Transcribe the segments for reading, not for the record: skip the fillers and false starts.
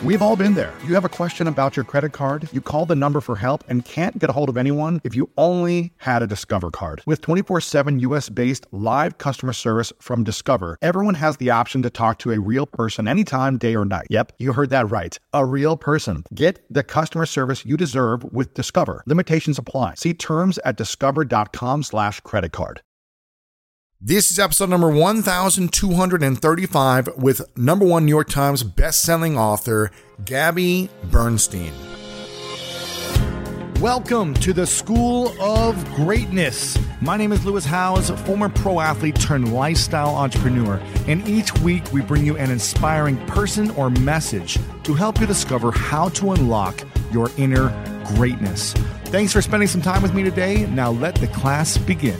We've all been there. You have a question about your credit card, you call the number for help and can't get a hold of anyone if you only had a Discover card. With 24/7 US-based live customer service from Discover, everyone has the option to talk to a real person anytime, day or night. Yep, you heard that right. A real person. Get the customer service you deserve with Discover. Limitations apply. See terms at discover.com/creditcard. This is episode number 1235 with number one New York Times bestselling author, Gabby Bernstein. Welcome to the School of Greatness. My name is Lewis Howes, former pro athlete turned lifestyle entrepreneur. And each week we bring you an inspiring person or message to help you discover how to unlock your inner greatness. Thanks for spending some time with me today. Now let the class begin.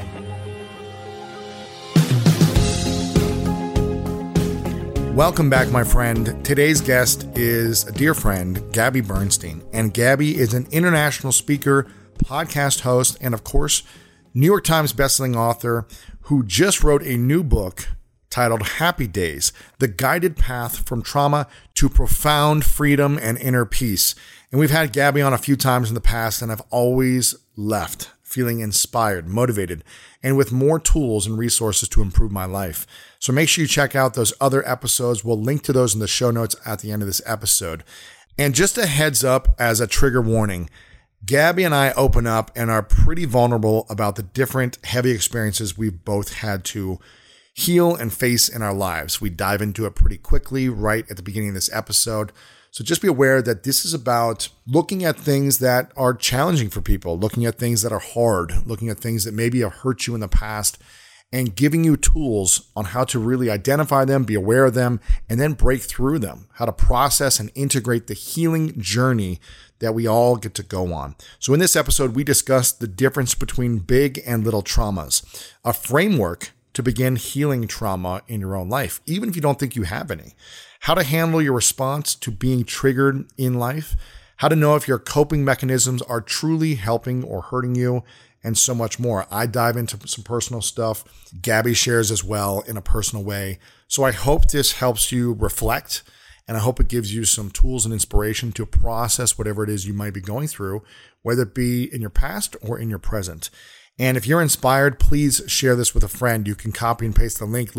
Welcome back, my friend. Today's guest is a dear friend, Gabby Bernstein. And Gabby is an international speaker, podcast host, and of course, New York Times bestselling author who just wrote a new book titled Happy Days, The Guided Path from Trauma to Profound Freedom and Inner Peace. And we've had Gabby on a few times in the past, and I've always left feeling inspired, motivated, and with more tools and resources to improve my life. So make sure you check out those other episodes. We'll link to those in the show notes at the end of this episode. And just a heads up as a trigger warning, Gabby and I open up and are pretty vulnerable about the different heavy experiences we've both had to heal and face in our lives. We dive into it pretty quickly right at the beginning of this episode. So just be aware that this is about looking at things that are challenging for people, looking at things that are hard, looking at things that maybe have hurt you in the past, and giving you tools on how to really identify them, be aware of them, and then break through them, how to process and integrate the healing journey that we all get to go on. So in this episode, we discussed the difference between big and little traumas, a framework to begin healing trauma in your own life, even if you don't think you have any. How to handle your response to being triggered in life, how to know if your coping mechanisms are truly helping or hurting you, and so much more. I dive into some personal stuff. Gabby shares as well in a personal way. So I hope this helps you reflect, and I hope it gives you some tools and inspiration to process whatever it is you might be going through, whether it be in your past or in your present. And if you're inspired, please share this with a friend. You can copy and paste the link,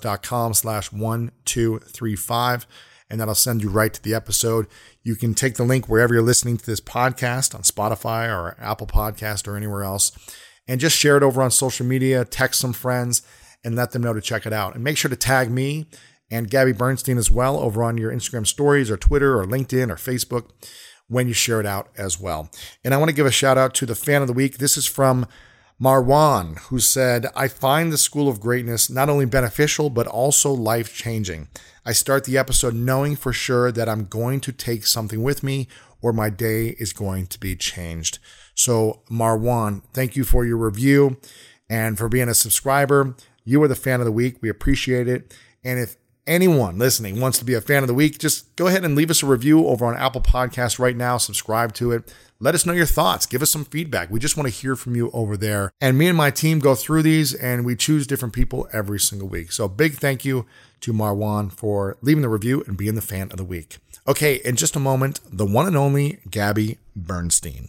lewishowes.com/1235, and that'll send you right to the episode. You can take the link wherever you're listening to this podcast, on Spotify or Apple Podcast or anywhere else, and just share it over on social media, text some friends, and let them know to check it out. And make sure to tag me and Gabby Bernstein as well over on your Instagram stories or Twitter or LinkedIn or Facebook when you share it out as well. And I want to give a shout out to the fan of the week. This is from Marwan, who said, I find the School of Greatness not only beneficial, but also life-changing. I start the episode knowing for sure that I'm going to take something with me or my day is going to be changed. So Marwan, thank you for your review and for being a subscriber. You are the fan of the week. We appreciate it. And if anyone listening wants to be a fan of the week, just go ahead and leave us a review over on Apple Podcasts right now. Subscribe to it. Let us know your thoughts. Give us some feedback. We just want to hear from you over there. And me and my team go through these and we choose different people every single week. So big thank you to Marwan for leaving the review and being the fan of the week. Okay, in just a moment, the one and only Gabby Bernstein.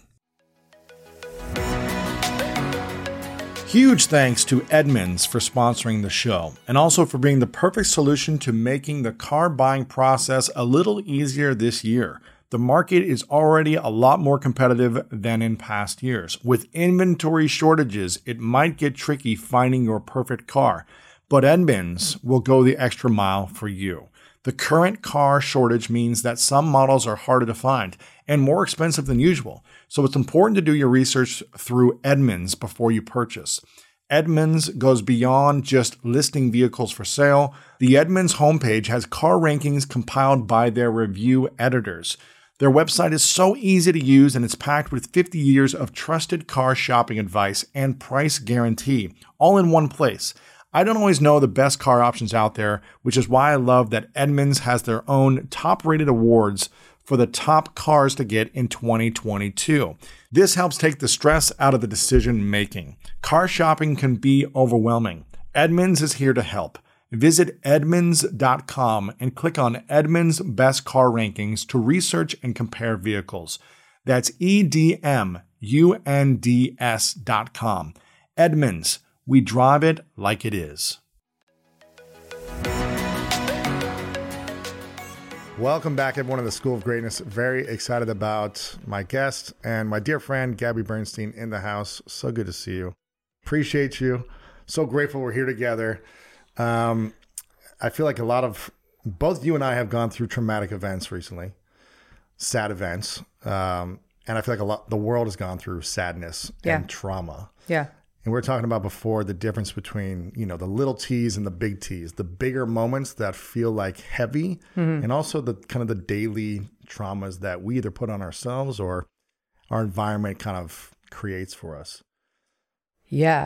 Huge thanks to Edmunds for sponsoring the show and also for being the perfect solution to making the car buying process a little easier this year. The market is already a lot more competitive than in past years. With inventory shortages, it might get tricky finding your perfect car, but Edmunds will go the extra mile for you. The current car shortage means that some models are harder to find and more expensive than usual, so it's important to do your research through Edmunds before you purchase. Edmunds goes beyond just listing vehicles for sale. The Edmunds homepage has car rankings compiled by their review editors. Their website is so easy to use and it's packed with 50 years of trusted car shopping advice and price guarantee, all in one place. I don't always know the best car options out there, which is why I love that Edmunds has their own top-rated awards for the top cars to get in 2022. This helps take the stress out of the decision making. Car shopping can be overwhelming. Edmunds is here to help. Visit Edmunds.com and click on Edmunds Best Car Rankings to research and compare vehicles. That's EDMUNDS.com. Edmunds, we drive it like it is. Welcome back, everyone, to the School of Greatness. Very excited about my guest and my dear friend, Gabby Bernstein, in the house. So good to see you. Appreciate you. So grateful we're here together. I feel like both you and I have gone through traumatic events recently, sad events. And I feel like the world has gone through sadness and trauma. Yeah. And we were talking about before the difference between, the little T's and the big T's, the bigger moments that feel like heavy, and also the kind of the daily traumas that we either put on ourselves or our environment kind of creates for us. Yeah.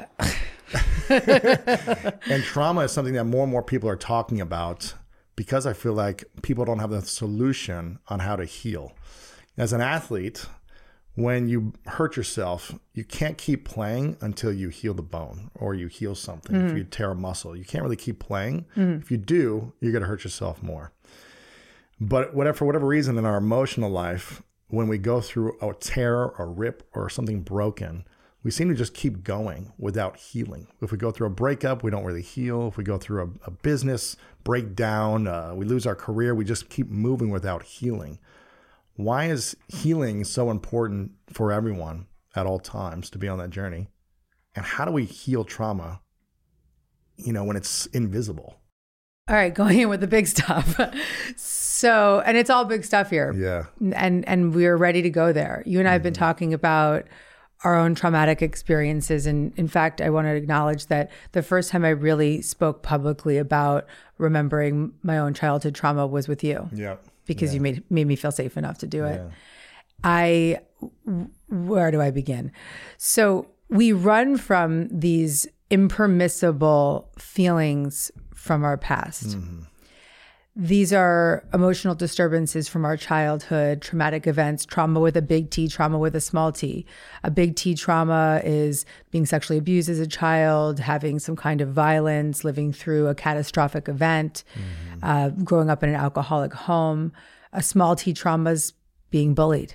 And trauma is something that more and more people are talking about because I feel like people don't have the solution on how to heal. As an athlete, when you hurt yourself, you can't keep playing until you heal the bone or you heal something. If you tear a muscle, you can't really keep playing. If you do, you're going to hurt yourself more. But for whatever reason in our emotional life, when we go through a tear or rip or something broken, we seem to just keep going without healing. If we go through a breakup, we don't really heal. If we go through a business breakdown, we lose our career, we just keep moving without healing. Why is healing so important for everyone at all times to be on that journey? And how do we heal trauma, when it's invisible? All right, going in with the big stuff. So, and it's all big stuff here. Yeah. And we're ready to go there. You and I have been talking about our own traumatic experiences. And in fact, I want to acknowledge that the first time I really spoke publicly about remembering my own childhood trauma was with you. Yeah. Because you made me feel safe enough to do it. Yeah. Where do I begin? So we run from these impermissible feelings from our past. These are emotional disturbances from our childhood, traumatic events, trauma with a big T, trauma with a small t. A big T trauma is being sexually abused as a child, having some kind of violence, living through a catastrophic event, growing up in an alcoholic home. A small T trauma is being bullied.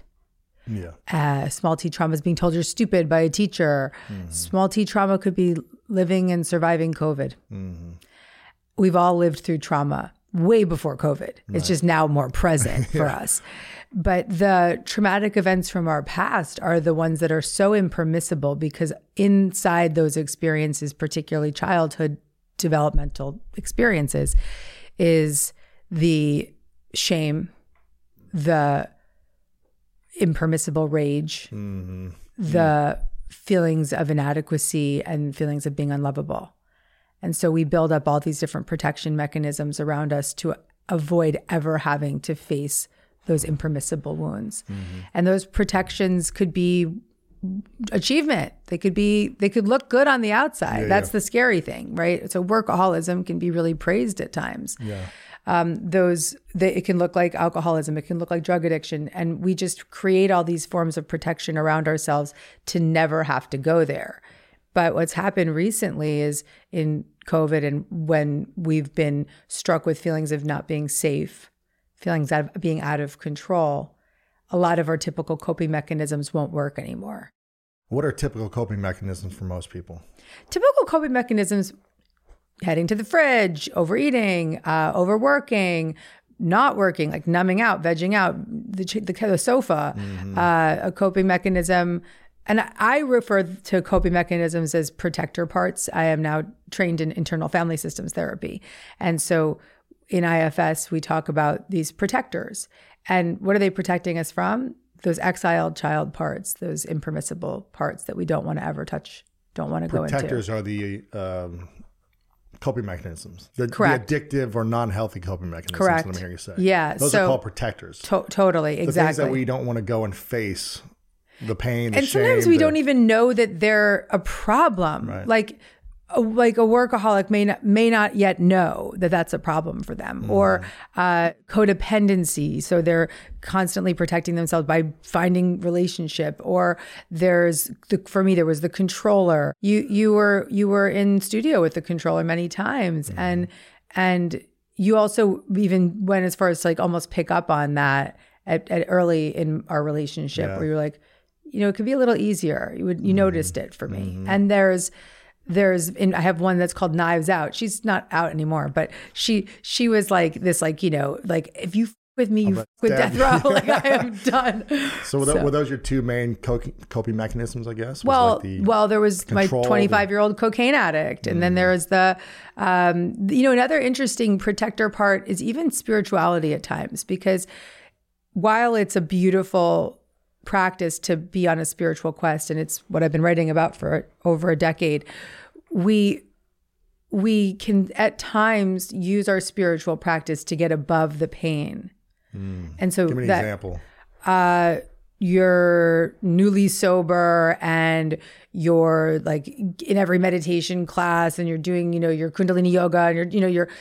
Small T trauma is being told you're stupid by a teacher. Small T trauma could be living and surviving COVID. We've all lived through trauma way before COVID. It's just now more present for us. But the traumatic events from our past are the ones that are so impermissible because inside those experiences, particularly childhood developmental experiences, is the shame, the impermissible rage, the feelings of inadequacy and feelings of being unlovable. And so we build up all these different protection mechanisms around us to avoid ever having to face those impermissible wounds. And those protections could be achievement. They could look good on the outside. That's the scary thing, right? So workaholism can be really praised at times. It can look like alcoholism. It can look like drug addiction. And we just create all these forms of protection around ourselves to never have to go there. But what's happened recently is in COVID and when we've been struck with feelings of not being safe, feelings of being out of control, a lot of our typical coping mechanisms won't work anymore. What are typical coping mechanisms for most people? Typical coping mechanisms: heading to the fridge, overeating, overworking, not working, like numbing out, vegging out, the sofa, a coping mechanism. And I refer to coping mechanisms as protector parts. I am now trained in internal family systems therapy. And so in IFS, we talk about these protectors. And what are they protecting us from? Those exiled child parts, those impermissible parts that we don't want to ever touch, don't want to go into. Protectors are the coping mechanisms. The addictive or non-healthy coping mechanisms. Correct. Let me hear you say. Yeah. Those are called protectors. Totally. Exactly. The things that we don't want to go and face. The pain, the and shame. Sometimes we don't even know that they're a problem. Right. Like a workaholic may not yet know that that's a problem for them, or codependency. So they're constantly protecting themselves by finding relationship. Or for me, there was the controller. You were in studio with the controller many times, and And you also even went as far as to like almost pick up on that at early in our relationship, where you're like, it could be a little easier. You noticed it for me. And and I have one that's called Knives Out. She's not out anymore, but she was like this, like, like if you with me, you with death row, like I am done. So were those your two main coping mechanisms, I guess? Well, there was my 25-year-old cocaine addict. And then there was the, another interesting protector part is even spirituality at times, because while it's a beautiful practice to be on a spiritual quest, and it's what I've been writing about for over a decade, we can at times use our spiritual practice to get above the pain. And so give me an example. You're newly sober and you're like in every meditation class and you're doing, your Kundalini yoga, and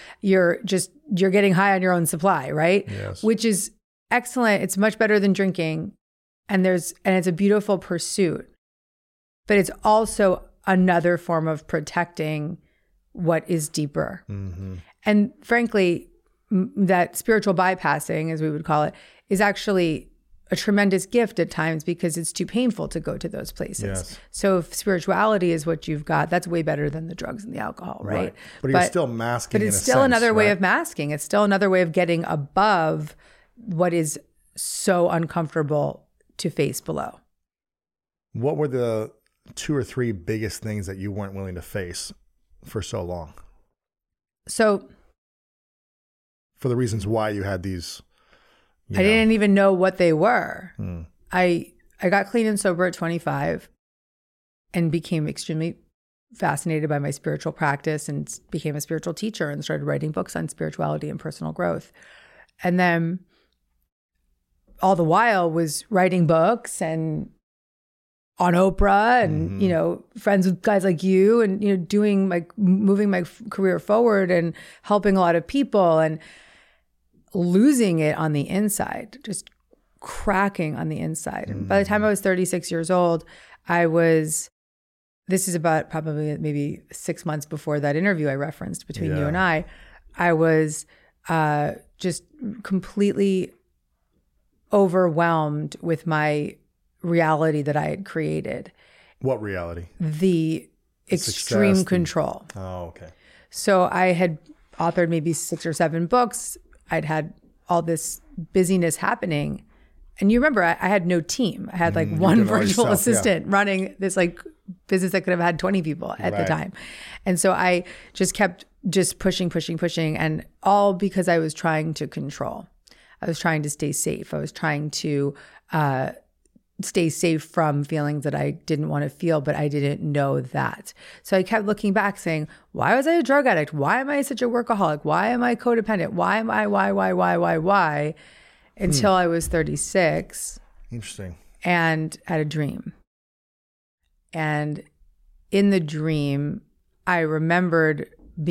you're getting high on your own supply, right? Yes. Which is excellent. It's much better than drinking. And it's a beautiful pursuit, but it's also another form of protecting what is deeper. And frankly, that spiritual bypassing, as we would call it, is actually a tremendous gift at times, because it's too painful to go to those places. Yes. So if spirituality is what you've got, that's way better than the drugs and the alcohol, right? But you're still masking. But it's still another way of masking. It's still another way of getting above what is so uncomfortable to face below. What were the 2 or 3 biggest things that you weren't willing to face for so long? So, for the reasons why you had these, I didn't even know what they were. I got clean and sober at 25 and became extremely fascinated by my spiritual practice and became a spiritual teacher and started writing books on spirituality and personal growth. And then all the while was writing books and on Oprah and, friends with guys like you and, moving my career forward and helping a lot of people and losing it on the inside, just cracking on the inside. And by the time I was 36 years old, this is about probably maybe 6 months before that interview I referenced between you and I was just completely overwhelmed with my reality that I had created. What reality? The extreme control. Oh, okay. So I had authored maybe 6 or 7 books. I'd had all this busyness happening. And you remember, I had no team. I had like one virtual assistant running this like business that could have had 20 people at the time. And so I just kept pushing. And all because I was trying to control. I was trying to stay safe. I was trying to stay safe from feelings that I didn't want to feel, but I didn't know that. So I kept looking back saying, why was I a drug addict? Why am I such a workaholic? Why am I codependent? Why am I, why? Until I was 36. Interesting. And had a dream. And in the dream, I remembered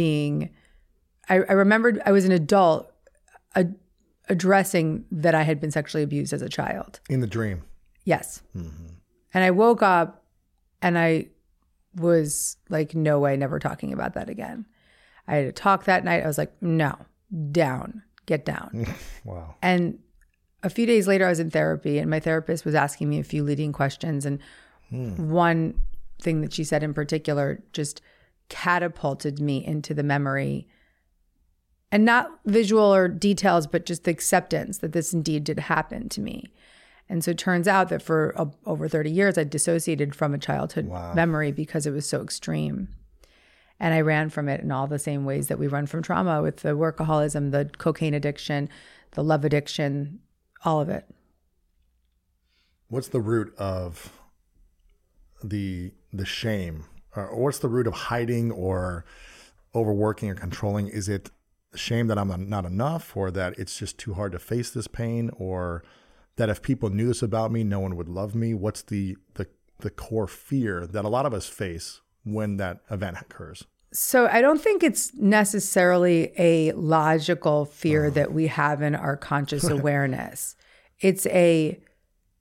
I was an adult addressing that I had been sexually abused as a child. In the dream? Yes. And I woke up and I was like, no way, never talking about that again. I had a talk that night. I was like, no, get down. Wow. And a few days later, I was in therapy and my therapist was asking me a few leading questions. And one thing that she said in particular just catapulted me into the memory, and not visual or details, but just the acceptance that this indeed did happen to me. And so it turns out that for over 30 years, I dissociated from a childhood memory because it was so extreme. And I ran from it in all the same ways that we run from trauma, with the workaholism, the cocaine addiction, the love addiction, all of it. What's the root of the shame? Or what's the root of hiding or overworking or controlling? Is it shame that I'm not enough, or that it's just too hard to face this pain, or that if people knew this about me, no one would love me? What's the core fear that a lot of us face when that event occurs? So I don't think it's necessarily a logical fear that we have in our conscious awareness. It's a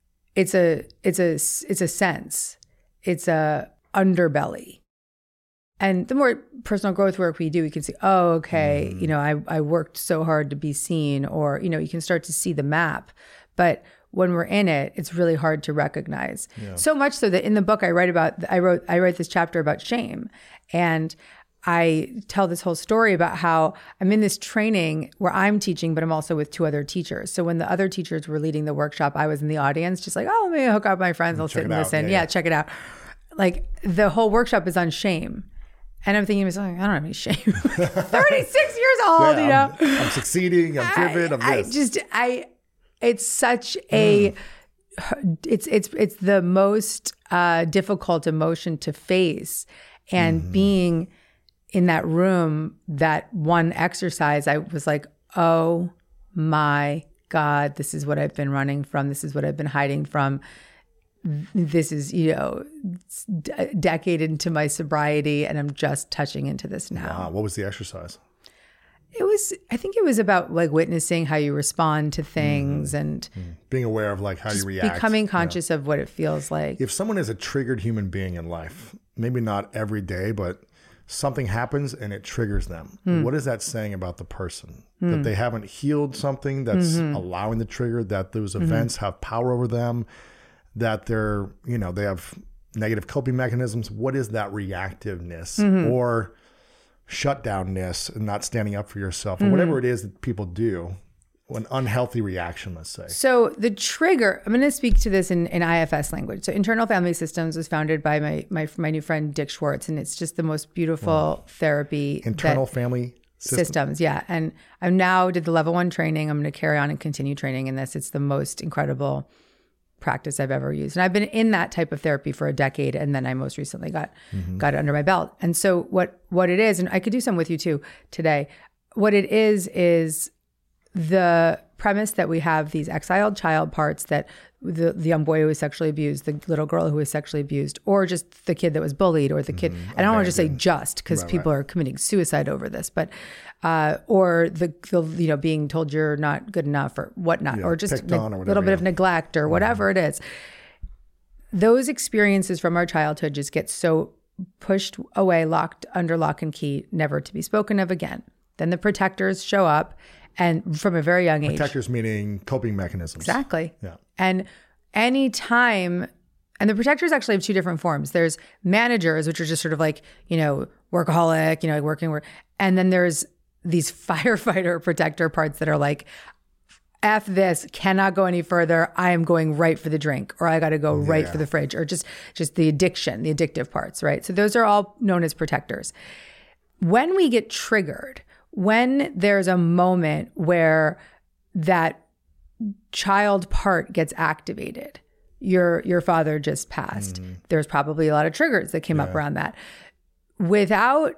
sense. It's a underbelly. And the more personal growth work we do, we can see, oh, okay, you know, I worked so hard to be seen, or, you know, you can start to see the map. But when we're in it, it's really hard to recognize. Yeah. So much so that in the book I write this chapter about shame. And I tell this whole story about how I'm in this training where I'm teaching, but I'm also with 2 other teachers. So when the other teachers were leading the workshop, I was in the audience, just like, oh, let me hook up my friends. I'll sit and listen. Yeah, check it out. Like the whole workshop is on shame. And I'm thinking, I don't have any shame. 36 years old, you know. I'm succeeding. I'm driven. I'm this. It's such a, it's the most difficult emotion to face. And being in that room, that one exercise, I was like, oh my God, this is what I've been running from. This is what I've been hiding from. This is, you know, a decade into my sobriety, and I'm just touching into this now. Wow. What was the exercise? I think it was about like witnessing how you respond to things and being aware of like how you react. Becoming conscious of what it feels like. If someone is a triggered human being in life, maybe not every day, but something happens and it triggers them. What is that saying about the person? That they haven't healed something that's allowing the trigger, that those events have power over them, that they're, you know, they have negative coping mechanisms. What is that reactiveness or shutdownness and not standing up for yourself or whatever it is that people do? An unhealthy reaction, let's say. So the trigger, I'm going to speak to this in IFS language. So Internal Family Systems was founded by my new friend, Dick Schwartz. And it's just the most beautiful therapy. Internal Family Systems. Yeah. And I now did the level 1 training. I'm going to carry on and continue training in this. It's the most incredible practice I've ever used. And I've been in that type of therapy for a decade. And then I most recently got it under my belt. And so what it is, and I could do some with you too today. What it is the premise that we have these exiled child parts, that the young boy who was sexually abused, the little girl who was sexually abused, or just the kid that was bullied, or the kid, I don't want to just say just, because people are committing suicide over this, but or the you know, being told you're not good enough or whatnot, or just a little bit of neglect or whatever it is. Those experiences from our childhood just get so pushed away, locked under lock and key, never to be spoken of again. Then the protectors show up. And from a very young age. Protectors meaning coping mechanisms. Exactly. Yeah. And anytime, and the protectors actually have 2 different forms. There's managers, which are just sort of like, you know, workaholic, you know, working. And then there's these firefighter protector parts that are like, F this, cannot go any further. I am going right for the drink, or I got to go right for the fridge, or just the addiction, the addictive parts, right? So those are all known as protectors. When we get triggered, when there's a moment where that child part gets activated, your father just passed. There's probably a lot of triggers that came up around that. Without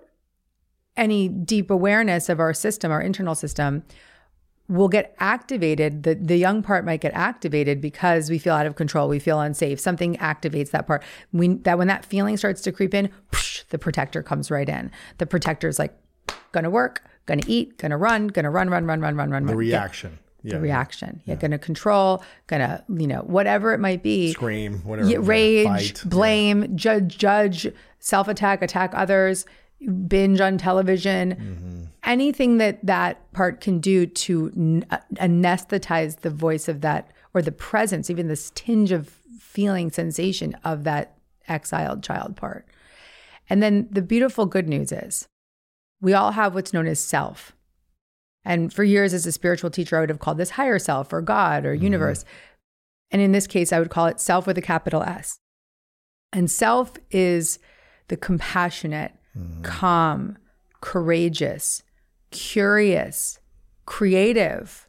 any deep awareness of our system, our internal system, will get activated. The young part might get activated because we feel out of control. We feel unsafe. Something activates that part. When that feeling starts to creep in, the protector comes right in. The protector's like, gonna work, gonna eat, gonna run. The reaction. The reaction. You're gonna control, gonna, you know, whatever it might be. Scream, whatever. Rage, fight, blame, judge, self-attack, attack others, binge on television. Anything that part can do to anesthetize the voice of that, or the presence, even this tinge of feeling sensation of that exiled child part. And then the beautiful good news is, we all have what's known as self. And for years as a spiritual teacher, I would have called this higher self or God or universe. And in this case, I would call it self with a capital S. And self is the compassionate, calm, courageous, curious, creative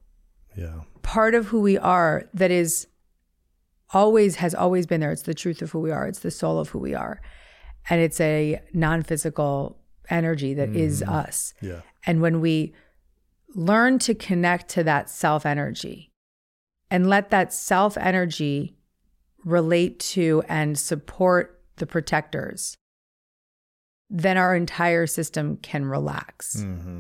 part of who we are that has always been there. It's the truth of who we are. It's the soul of who we are. And it's a non-physical energy that is us. Yeah. And when we learn to connect to that self energy and let that self energy relate to and support the protectors, then our entire system can relax.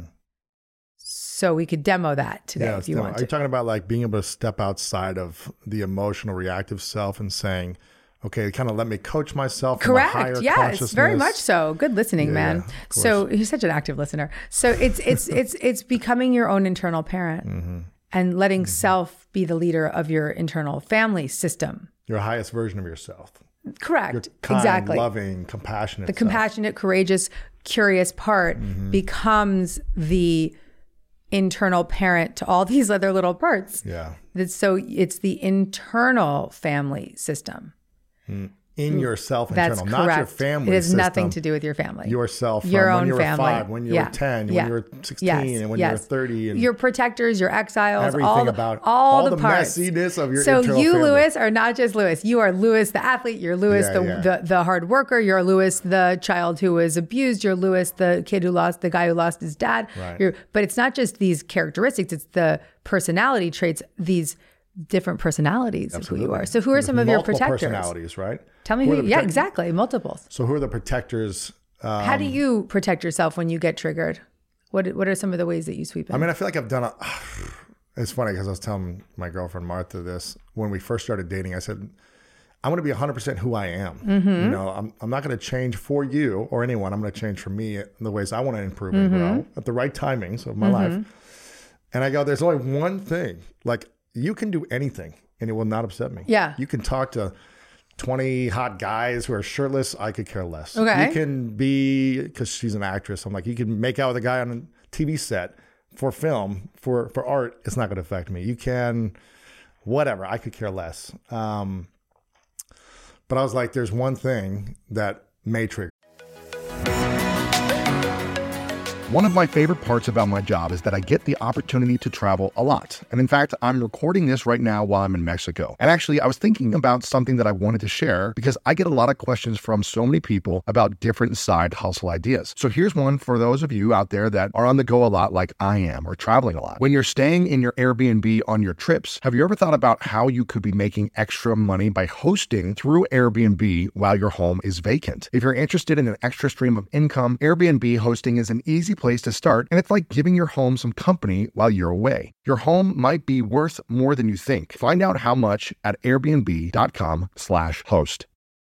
So we could demo that today if you want to. Are you talking about like being able to step outside of the emotional reactive self and saying, Okay, kind of let me coach myself. From a higher Correct. Yes, consciousness. very much so. Good listening, man. of course. So you're such an active listener. So it's becoming your own internal parent and letting self be the leader of your internal family system. Your highest version of yourself. Correct. Your kind, exactly. loving, compassionate. The compassionate, courageous, curious part becomes the internal parent to all these other little parts. Yeah. So it's the internal family system. In yourself, That's internal, correct. not your family. It has system. nothing to do with your family. Yourself, your own when you were family. 5, when you were 10, when you were 16, and when you were 30. And your protectors, your exiles, everything all the parts. messiness of your so internal you, family. Lewis, are not just Lewis. You are Lewis, the athlete. You're Lewis, the hard worker. You're Lewis, the child who was abused. You're Lewis, the guy who lost his dad. Right. But it's not just these characteristics. It's the personality traits, these different personalities of who you are. So who are some of your protectors? Personalities, right? Tell me yeah, exactly. Multiples. So who are the protectors? How do you protect yourself when you get triggered? What are some of the ways that you sweep in? I mean, I feel like I've done it's funny because I was telling my girlfriend Martha this when we first started dating. I said, I'm going to be 100% who I am. You know, I'm not going to change for you or anyone. I'm going to change for me in the ways I want to improve and grow at the right timings of my life. And I go, there's only one thing. Like, you can do anything and it will not upset me. Yeah. You can talk to 20 hot guys who are shirtless. I could care less. Okay. You can be, because she's an actress, I'm like, you can make out with a guy on a TV set for film, for art. It's not going to affect me. You can, whatever. I could care less. But I was like, there's one thing that may trigger. One of my favorite parts about my job is that I get the opportunity to travel a lot. And in fact, I'm recording this right now while I'm in Mexico. And actually, I was thinking about something that I wanted to share because I get a lot of questions from so many people about different side hustle ideas. So here's one for those of you out there that are on the go a lot like I am or traveling a lot. When you're staying in your Airbnb on your trips, have you ever thought about how you could be making extra money by hosting through Airbnb while your home is vacant? If you're interested in an extra stream of income, Airbnb hosting is an easy place to start, and it's like giving your home some company while you're away. Your home might be worth more than you think. Find out how much at airbnb.com/host.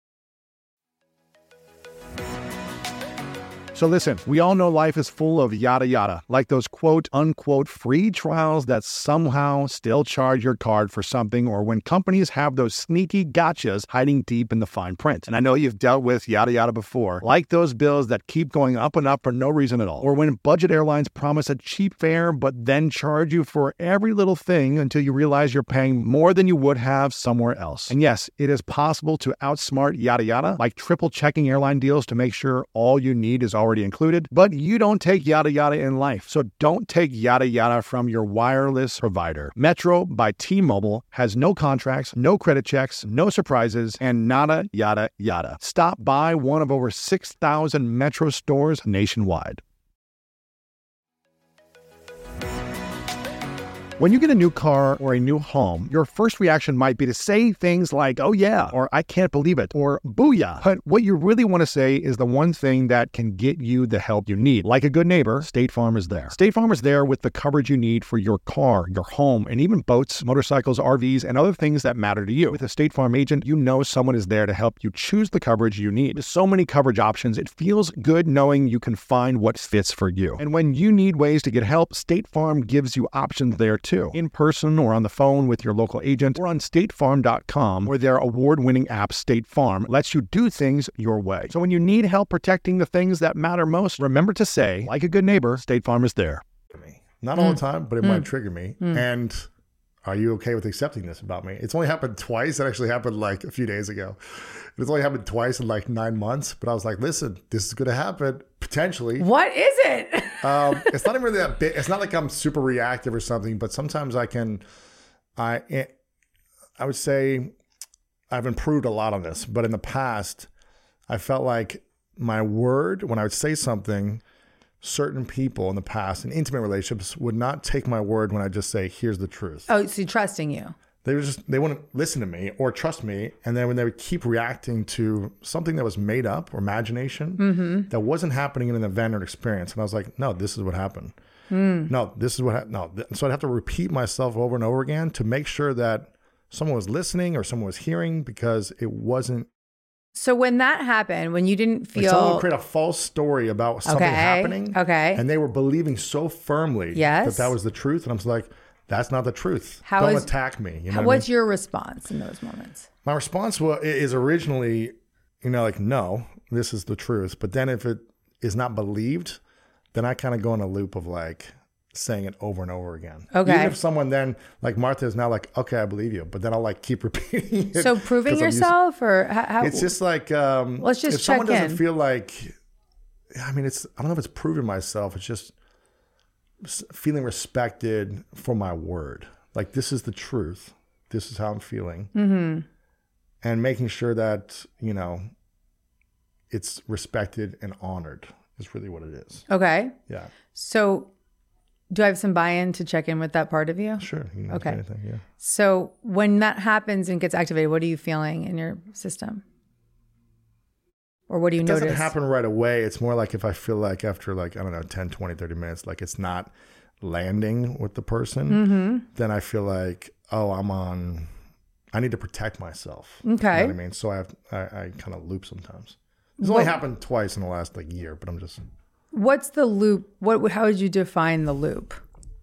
So listen, we all know life is full of yada yada, like those quote unquote free trials that somehow still charge your card for something, or when companies have those sneaky gotchas hiding deep in the fine print. And I know you've dealt with yada yada before, like those bills that keep going up and up for no reason at all, or when budget airlines promise a cheap fare but then charge you for every little thing until you realize you're paying more than you would have somewhere else. And yes, it is possible to outsmart yada yada, like triple checking airline deals to make sure all you need is already included, but you don't take yada yada in life. So don't take yada yada from your wireless provider. Metro by T-Mobile has no contracts, no credit checks, no surprises, and nada yada yada. Stop by one of over 6,000 Metro stores nationwide. When you get a new car or a new home, your first reaction might be to say things like, oh yeah, or I can't believe it, or booyah. But what you really want to say is the one thing that can get you the help you need. Like a good neighbor, State Farm is there. State Farm is there with the coverage you need for your car, your home, and even boats, motorcycles, RVs, and other things that matter to you. With a State Farm agent, you know someone is there to help you choose the coverage you need. With so many coverage options, it feels good knowing you can find what fits for you. And when you need ways to get help, State Farm gives you options there too. In person or on the phone with your local agent or on statefarm.com, where their award-winning app State Farm lets you do things your way. So when you need help protecting the things that matter most, remember to say, like a good neighbor, State Farm is there. Not all the time, but it might trigger me. And are you okay with accepting this about me? It's only happened twice. It actually happened like a few days ago. It's only happened twice in like 9 months. But I was like, listen, this is going to happen potentially. What is it? It's not even really that big. It's not like I'm super reactive or something. But sometimes I would say I've improved a lot on this. But in the past, I felt like my word, when I would say something, certain people in the past in intimate relationships would not take my word when I just say, here's the truth. Oh, so trusting you. They wouldn't listen to me or trust me. And then when they would keep reacting to something that was made up or imagination that wasn't happening in an event or experience. And I was like, no, this is what happened. No, this is what happened. No. So I'd have to repeat myself over and over again to make sure that someone was listening or someone was hearing, because it wasn't. So when that happened, when you didn't feel... Like someone would create a false story about something happening. Okay. And they were believing so firmly that was the truth. And I'm just like, that's not the truth. Don't attack me. You know what's your response in those moments? My response is originally, like, no, this is the truth. But then if it is not believed, then I kind of go in a loop of like saying it over and over again. Okay. Even if someone then, like Martha is now like, okay, I believe you. But then I'll like keep repeating it. So proving yourself or how? It's just like, let's just if check someone doesn't feel like, I don't know if it's proving myself. It's just feeling respected for my word. Like, this is the truth. This is how I'm feeling. Mm-hmm. And making sure that, it's respected and honored is really what it is. Okay. Yeah. So do I have some buy-in to check in with that part of you? Sure. You can okay. Anything, yeah. So when that happens and gets activated, what are you feeling in your system? Or what do you notice? It doesn't happen right away. It's more like if I feel like after 10, 20, 30 minutes, like it's not landing with the person, then I feel like, I need to protect myself. Okay. You know what I mean? So I kind of loop sometimes. It's only happened twice in the last year, but I'm just... What's the loop? How would you define the loop?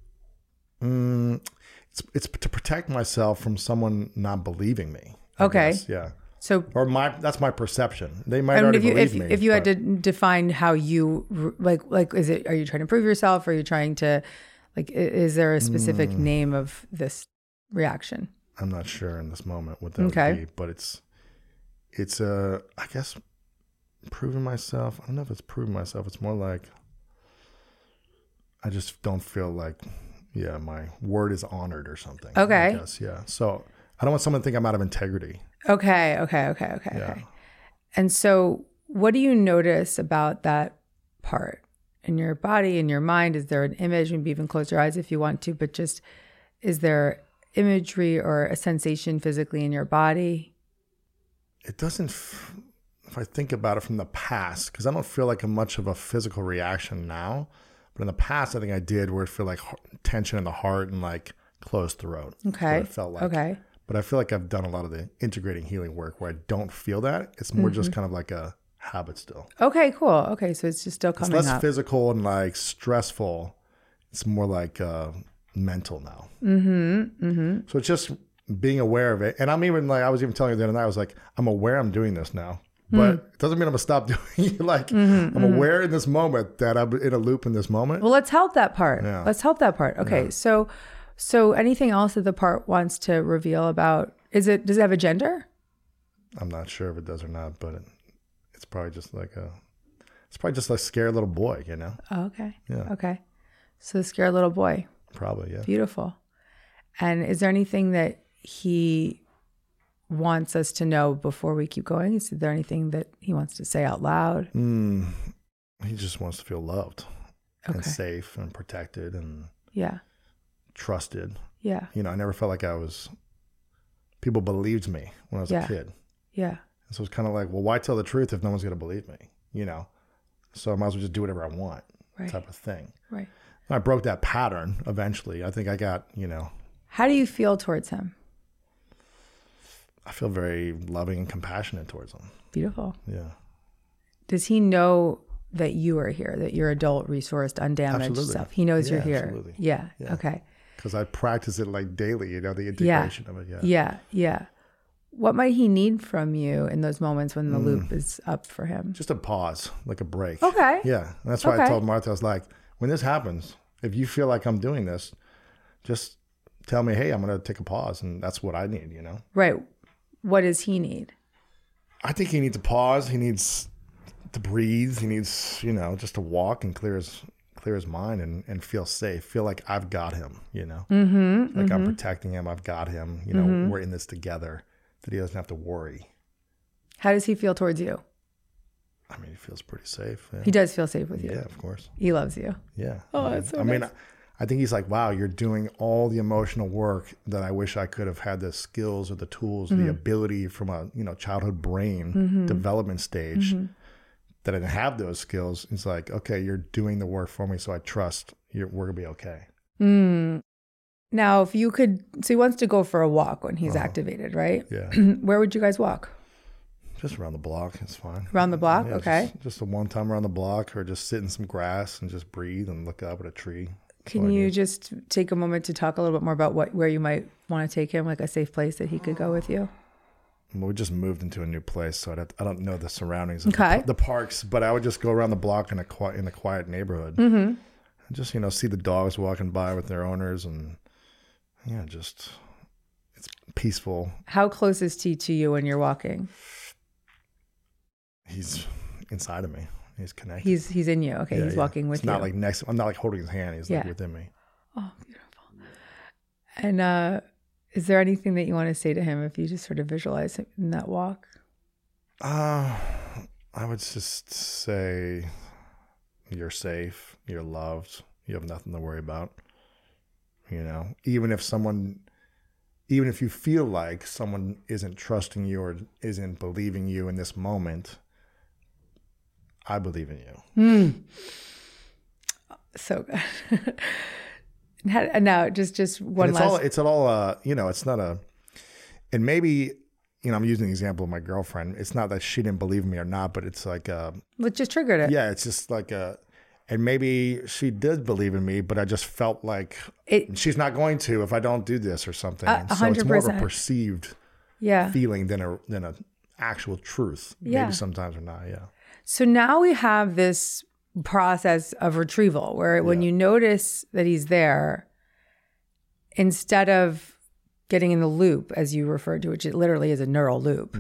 It's to protect myself from someone not believing me. I Okay. guess, yeah. So, that's my perception. They might already believe me. If you had to define how you is it? Are you trying to prove yourself? Or are you trying to, is there a specific name of this reaction? I'm not sure in this moment what that would be, but it's I guess proving myself. I don't know if it's proving myself. It's more like I just don't feel like, my word is honored or something. Okay. I guess, yeah. So I don't want someone to think I'm out of integrity. Okay. And so what do you notice about that part in your body, in your mind? Is there an image? Maybe even close your eyes if you want to, but just, is there imagery or a sensation physically in your body? It doesn't, if I think about it from the past, because I don't feel like much of a physical reaction now, but in the past, I think I did, where it feel like tension in the heart and like closed throat. Okay. It felt like. Okay. But I feel like I've done a lot of the integrating healing work where I don't feel that. It's more just kind of like a habit still. Okay, cool. Okay, so it's just still coming up. It's less physical and like stressful. It's more like mental now. So it's just being aware of it. And I'm even like, I was even telling you the other night, I was like, I'm aware I'm doing this now. But it doesn't mean I'm going to stop doing it. Like, I'm aware in this moment that I'm in a loop in this moment. Well, let's help that part. Yeah. Let's help that part. Okay, so anything else that the part wants to reveal about, does it have a gender? I'm not sure if it does or not, but it's probably just like a scared little boy, Oh, okay. Yeah. Okay. So the scared little boy. Probably, yeah. Beautiful. And is there anything that he wants us to know before we keep going? Is there anything that he wants to say out loud? He just wants to feel loved and safe and protected and trusted. Yeah. I never felt like people believed me when I was a kid. Yeah. And so it's kind of like, well, why tell the truth if no one's going to believe me? So I might as well just do whatever I want, type of thing. Right. And I broke that pattern eventually. I think I got, How do you feel towards him? I feel very loving and compassionate towards him. Beautiful. Yeah. Does he know that you are here, that you're adult, resourced, undamaged self? He knows you're here. Absolutely. Yeah. Okay. Because I practice it like daily, the integration of it. Yeah. What might he need from you in those moments when the loop is up for him? Just a pause, like a break. Okay. Yeah. And that's why I told Martha, I was like, when this happens, if you feel like I'm doing this, just tell me, hey, I'm going to take a pause. And that's what I need, Right. What does he need? I think he needs a pause. He needs to breathe. He needs, just to walk and clear his mind and feel safe. Feel like I've got him, Like I'm protecting him. I've got him. We're in this together. That he doesn't have to worry. How does he feel towards you? I mean, he feels pretty safe. Yeah. He does feel safe with you. Yeah, of course. He loves you. Yeah. Oh, that's so nice. I think he's like, wow, you're doing all the emotional work that I wish I could have had the skills or the tools, the ability from a childhood brain development stage that I didn't have those skills. It's like, okay, you're doing the work for me, so I trust we're gonna be okay. Now, if you could, so he wants to go for a walk when he's activated, right? Yeah. Where would you guys walk? Just around the block. It's fine. Around the block? Yeah, Okay. Just a one time around the block, or just sit in some grass and just breathe and look up at a tree. Can you just take a moment to talk a little bit more about where you might want to take him, like a safe place that he could go with you? Well, we just moved into a new place, so I don't know the surroundings of Okay. the parks, but I would just go around the block in a quiet neighborhood. Mm-hmm. And just, see the dogs walking by with their owners, and just it's peaceful. How close is he to you when you're walking? He's inside of me. He's connected. He's in you. Okay, Yeah, he's yeah. walking with It's you. not like next. I'm not like holding his hand. He's like within me. Oh, beautiful. And is there anything that you want to say to him if you just sort of visualize him in that walk? I would just say you're safe, you're loved, you have nothing to worry about. Even if you feel like someone isn't trusting you or isn't believing you in this moment, I believe in you. So good. And now just one and last. it's not a, and maybe, I'm using the example of my girlfriend. It's not that she didn't believe in me or not, but it's like, It just triggered it. yeah, it's just like and maybe she did believe in me, but I just felt like she's not going to if I don't do this or something. And so it's more of a 100%. perceived feeling than a actual truth. Yeah. Maybe sometimes or not. Yeah. So now we have this process of retrieval where when you notice that he's there, instead of getting in the loop, as you referred to, which it literally is a neural loop,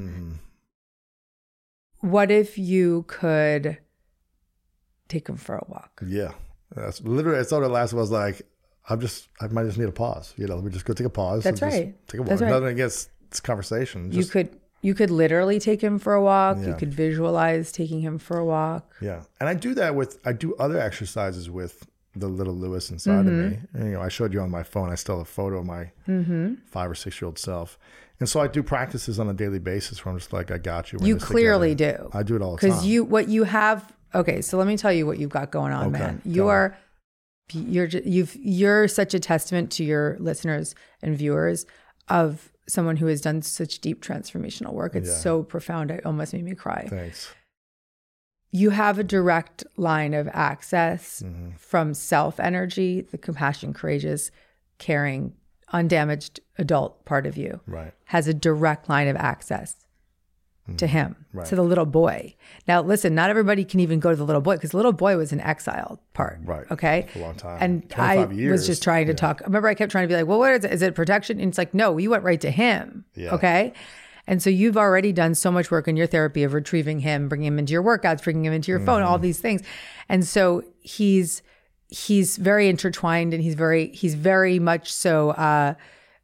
what if you could take him for a walk? Yeah. That's literally, I thought the last one was like, I might just need a pause. Let me just go take a pause. That's and just right. Take a walk. That's right. Nothing against this conversation. Just, You could literally take him for a walk. Yeah. You could visualize taking him for a walk. yeah. And I do that I do other exercises with the little Lewis inside of me. And, I showed you on my phone, I still have a photo of my 5 or 6 year old self. And so I do practices on a daily basis where I'm just like, I got you. We're in You this clearly together. do. I do it all the time. Because what you have, okay, so let me tell you what you've got going on, Okay, man. go You're such a testament to your listeners and viewers of someone who has done such deep transformational work. It's so profound. It almost made me cry. Thanks. You have a direct line of access from self energy, the compassion, courageous, caring, undamaged adult part of you. Right. Has a direct line of access to him, Right. to the little boy. Now, listen, not everybody can even go to the little boy because the little boy was an exiled part. Right. Okay. For a long time. And 25 I years. was just trying to talk. Remember, I kept trying to be like, well, what is it? Is it protection? And it's like, no, you went right to him. Yeah. Okay. And so you've already done so much work in your therapy of retrieving him, bringing him into your workouts, bringing him into your phone, all these things. And so he's very intertwined and he's very much so,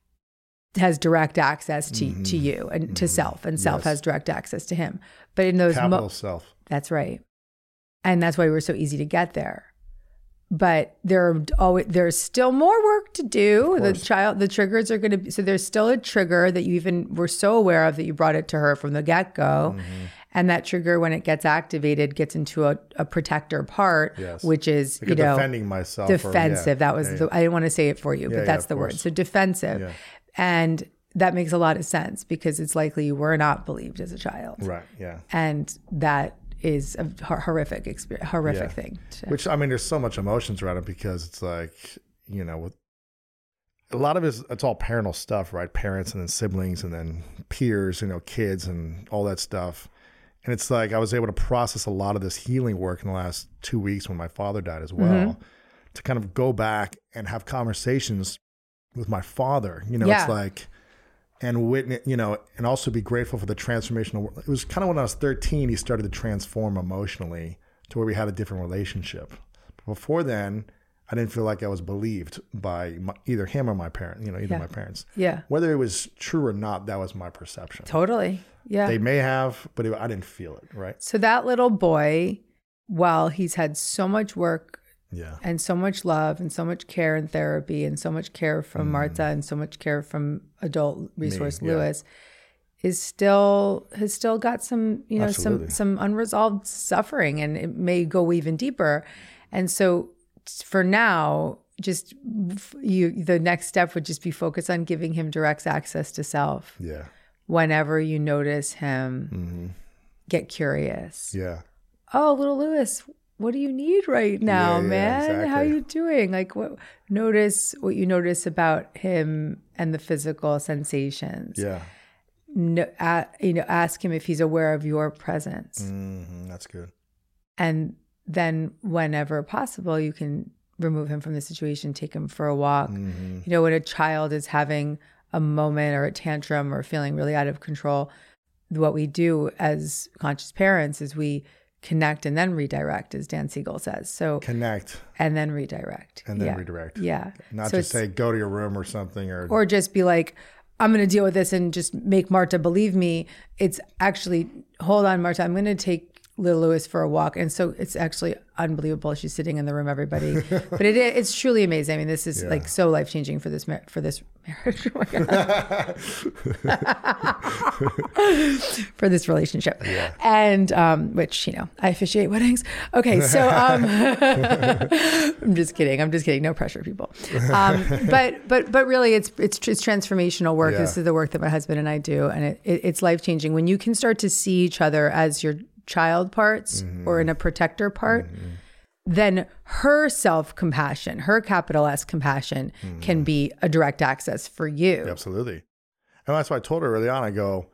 has direct access to you and to self, and self has direct access to him. But in those Capital self. that's right. And that's why we were so easy to get there. But there's still more work to do. The triggers are going to be, so there's still a trigger that you even were so aware of that you brought it to her from the get-go. And that trigger, when it gets activated, gets into a protector part, which is, Like defending myself. defensive. That was I didn't want to say it for you, but that's of the word. course. So defensive. Yeah. And that makes a lot of sense because it's likely you were not believed as a child. Right. Yeah. And that is a horrific experience, horrific thing. Which, there's so much emotions around it because it's like, with a lot of it's all parental stuff, right? Parents and then siblings and then peers, kids and all that stuff. And it's like I was able to process a lot of this healing work in the last 2 weeks when my father died as well, to kind of go back and have conversations with my father. It's like, and witness, and also be grateful for the transformational work. It was kind of when I was 13, he started to transform emotionally to where we had a different relationship. But before then, I didn't feel like I was believed by either him or my parent, my parents. Yeah. Whether it was true or not, that was my perception. Totally. Yeah. They may have, but I didn't feel it, right? So that little boy, while he's had so much work and so much love and so much care and therapy and so much care from Martha and so much care from adult resource Lewis, has still got some, some unresolved suffering, and it may go even deeper. And so for now, the next step would just be focus on giving him direct access to self. Yeah. Whenever you notice him, get curious. Yeah. Oh, little Lewis, what do you need right now, man? Exactly. How are you doing? Like, notice what you notice about him and the physical sensations. Yeah. Ask him if he's aware of your presence. That's good. And then whenever possible, you can remove him from the situation, take him for a walk. When a child is having a moment or a tantrum or feeling really out of control, what we do as conscious parents is we connect and then redirect, as Dan Siegel says. So connect and then redirect. And then redirect. Yeah. Not just say, go to your room or something. Or just be like, I'm going to deal with this and just make Marta believe me. It's actually, hold on, Marta, I'm going to take little Lewis for a walk. And so it's actually unbelievable. She's sitting in the room, everybody. But it's truly amazing. I mean, this is like so life-changing for this marriage. Oh my God. For this relationship. Yeah. And which, I officiate weddings. Okay, so I'm just kidding. No pressure, people. But really it's transformational work. Yeah. This is the work that my husband and I do. And it's life-changing. When you can start to see each other as your child parts or in a protector part, then her self-compassion, her capital S compassion can be a direct access for you. Absolutely. And that's why I told her early on, I go,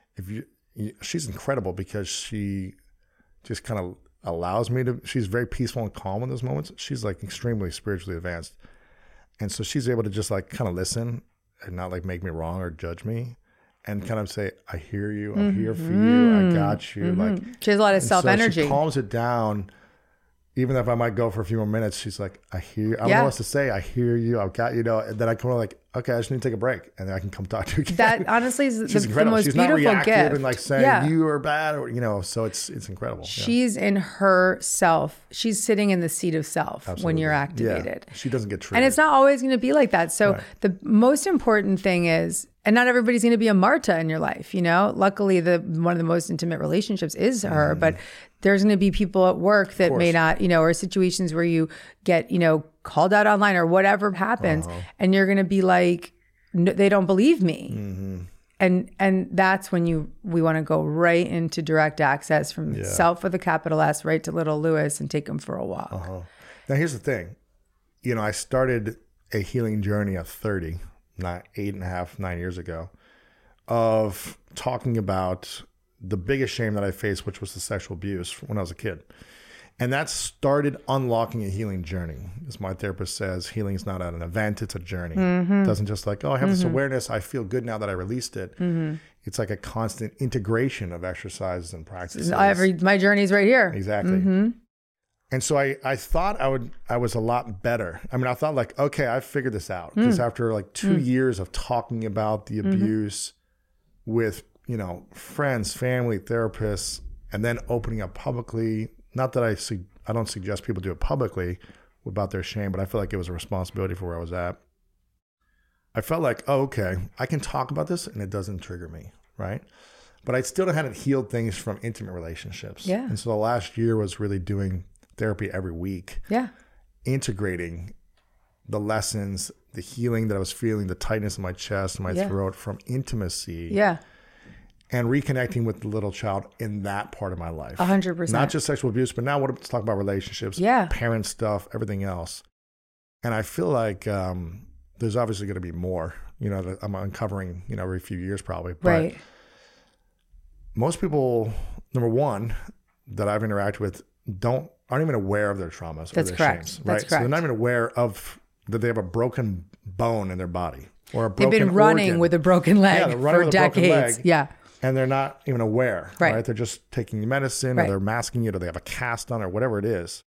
she's incredible because she just kind of allows me to, she's very peaceful and calm in those moments. She's like extremely spiritually advanced. And so she's able to just like kind of listen and not like make me wrong or judge me. And kind of say, I hear you. I'm here for you. I got you. Like she has a lot of self-energy. So she calms it down. Even if I might go for a few more minutes, she's like, I hear you. I don't know what else to say. I hear you. I've got you. And then I come like, okay, I just need to take a break. And then I can come talk to you again. That honestly is she's the most she's beautiful not reactive gift. And like saying you are bad or, so it's incredible. She's in herself. She's sitting in the seat of self. Absolutely. When you're activated. Yeah. She doesn't get triggered. And it's not always going to be like that. So the most important thing is, and not everybody's going to be a Marta in your life, Luckily, one of the most intimate relationships is her, but there's going to be people at work that may not, or situations where you get, called out online or whatever happens, and you're going to be like, no, they don't believe me. And that's when we want to go right into direct access from self with a capital S right to little Lewis and take him for a walk. Now, here's the thing. I started a healing journey at 30. Not 8.5, 9 years ago, of talking about the biggest shame that I faced, which was the sexual abuse when I was a kid. And that started unlocking a healing journey. As my therapist says, healing is not an event, it's a journey. It doesn't just like, I have this awareness, I feel good now that I released it. It's like a constant integration of exercises and practices. My journey's right here. Exactly. And so I thought I was a lot better. I mean, I thought like, okay, I figured this out. Because after like 2 years of talking about the abuse with, friends, family, therapists, and then opening up publicly, not that I don't suggest people do it publicly about their shame, but I feel like it was a responsibility for where I was at. I felt like, okay, I can talk about this and it doesn't trigger me, right? But I still hadn't healed things from intimate relationships. Yeah. And so the last year was really doing therapy every week. Yeah. Integrating the lessons, the healing that I was feeling, the tightness in my chest and my throat from intimacy. Yeah. And reconnecting with the little child in that part of my life. 100%. Not just sexual abuse, but now let's talk about relationships, parent stuff, everything else. And I feel like there's obviously going to be more, that I'm uncovering, every few years probably. But most people, number one, that I've interacted with aren't even aware of their traumas or their shames. Right? That's correct. So they're not even aware of that they have a broken bone in their body or a broken They've been running organ. with a broken leg for decades. Yeah. And they're not even aware, right? They're just taking the medicine or they're masking it or they have a cast on or whatever it is.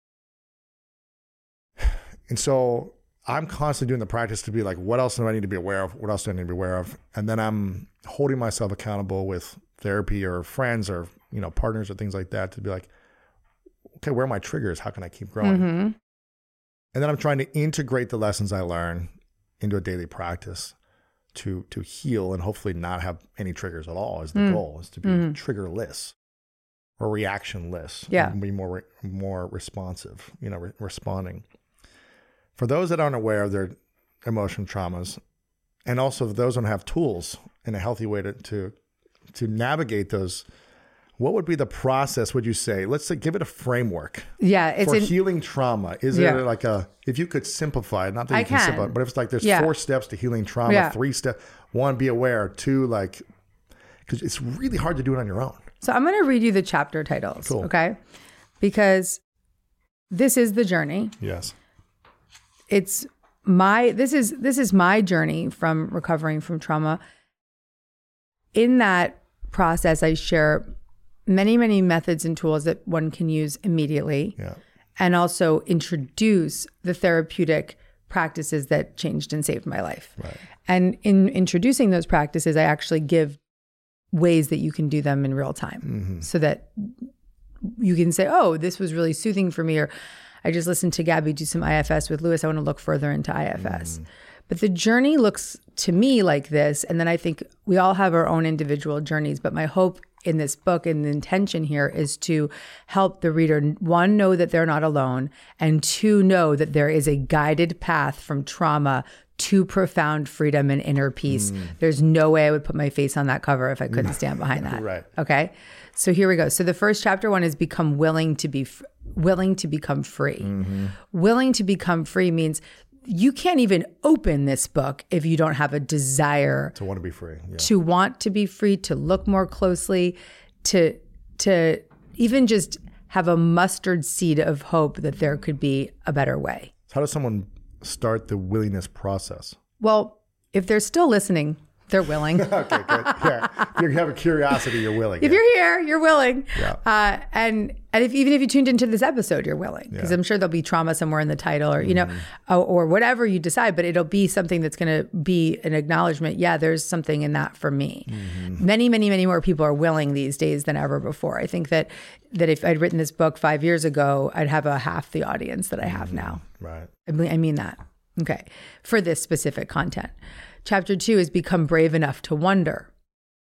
And so I'm constantly doing the practice to be like, what else do I need to be aware of? What else do I need to be aware of? And then I'm holding myself accountable with therapy or friends or, partners or things like that to be like, okay, where are my triggers? How can I keep growing? And then I'm trying to integrate the lessons I learn into a daily practice to heal and hopefully not have any triggers at all is the goal, is to be triggerless or reactionless. Yeah. And be more responsive, responding. For those that aren't aware of their emotional traumas, and also those who don't have tools in a healthy way to navigate those, what would be the process, would you say? Let's say, give it a framework. Yeah. It's for healing trauma. Is it like if you could simplify it, not that you can simplify it, but if it's like there's 4 steps to healing trauma, 3 steps. 1, be aware. 2, like, because it's really hard to do it on your own. So I'm going to read you the chapter titles. Cool. Okay. Because this is the journey. Yes. This is my journey from recovering from trauma. In that process, I share many, many methods and tools that one can use immediately. Yeah. And also introduce the therapeutic practices that changed and saved my life. Right. And in introducing those practices, I actually give ways that you can do them in real time so that you can say, oh, this was really soothing for me, or I just listened to Gabby do some IFS with Lewis. I want to look further into IFS. But the journey looks to me like this. And then I think we all have our own individual journeys. But my hope in this book and the intention here is to help the reader, 1, know that they're not alone, and 2, know that there is a guided path from trauma to profound freedom and inner peace. There's no way I would put my face on that cover if I couldn't stand behind that. Right. Okay. So here we go. So the first chapter 1 is become willing to become free. Willing to become free means you can't even open this book if you don't have a desire To want to be free. Yeah. to want to be free, to look more closely, to even just have a mustard seed of hope that there could be a better way. How does someone start the willingness process? Well, if they're still listening, they're willing. Okay, good. Yeah. If you have a curiosity, you're willing. If you're here, you're willing. Yeah. And even if you tuned into this episode, you're willing, because I'm sure there'll be trauma somewhere in the title, or or whatever you decide. But it'll be something that's going to be an acknowledgement. Yeah, there's something in that for me. Many, many, many more people are willing these days than ever before. I think that if I'd written this book 5 years ago, I'd have a half the audience that I have now. Right. I mean that. Okay, for this specific content. Chapter 2 is become brave enough to wonder.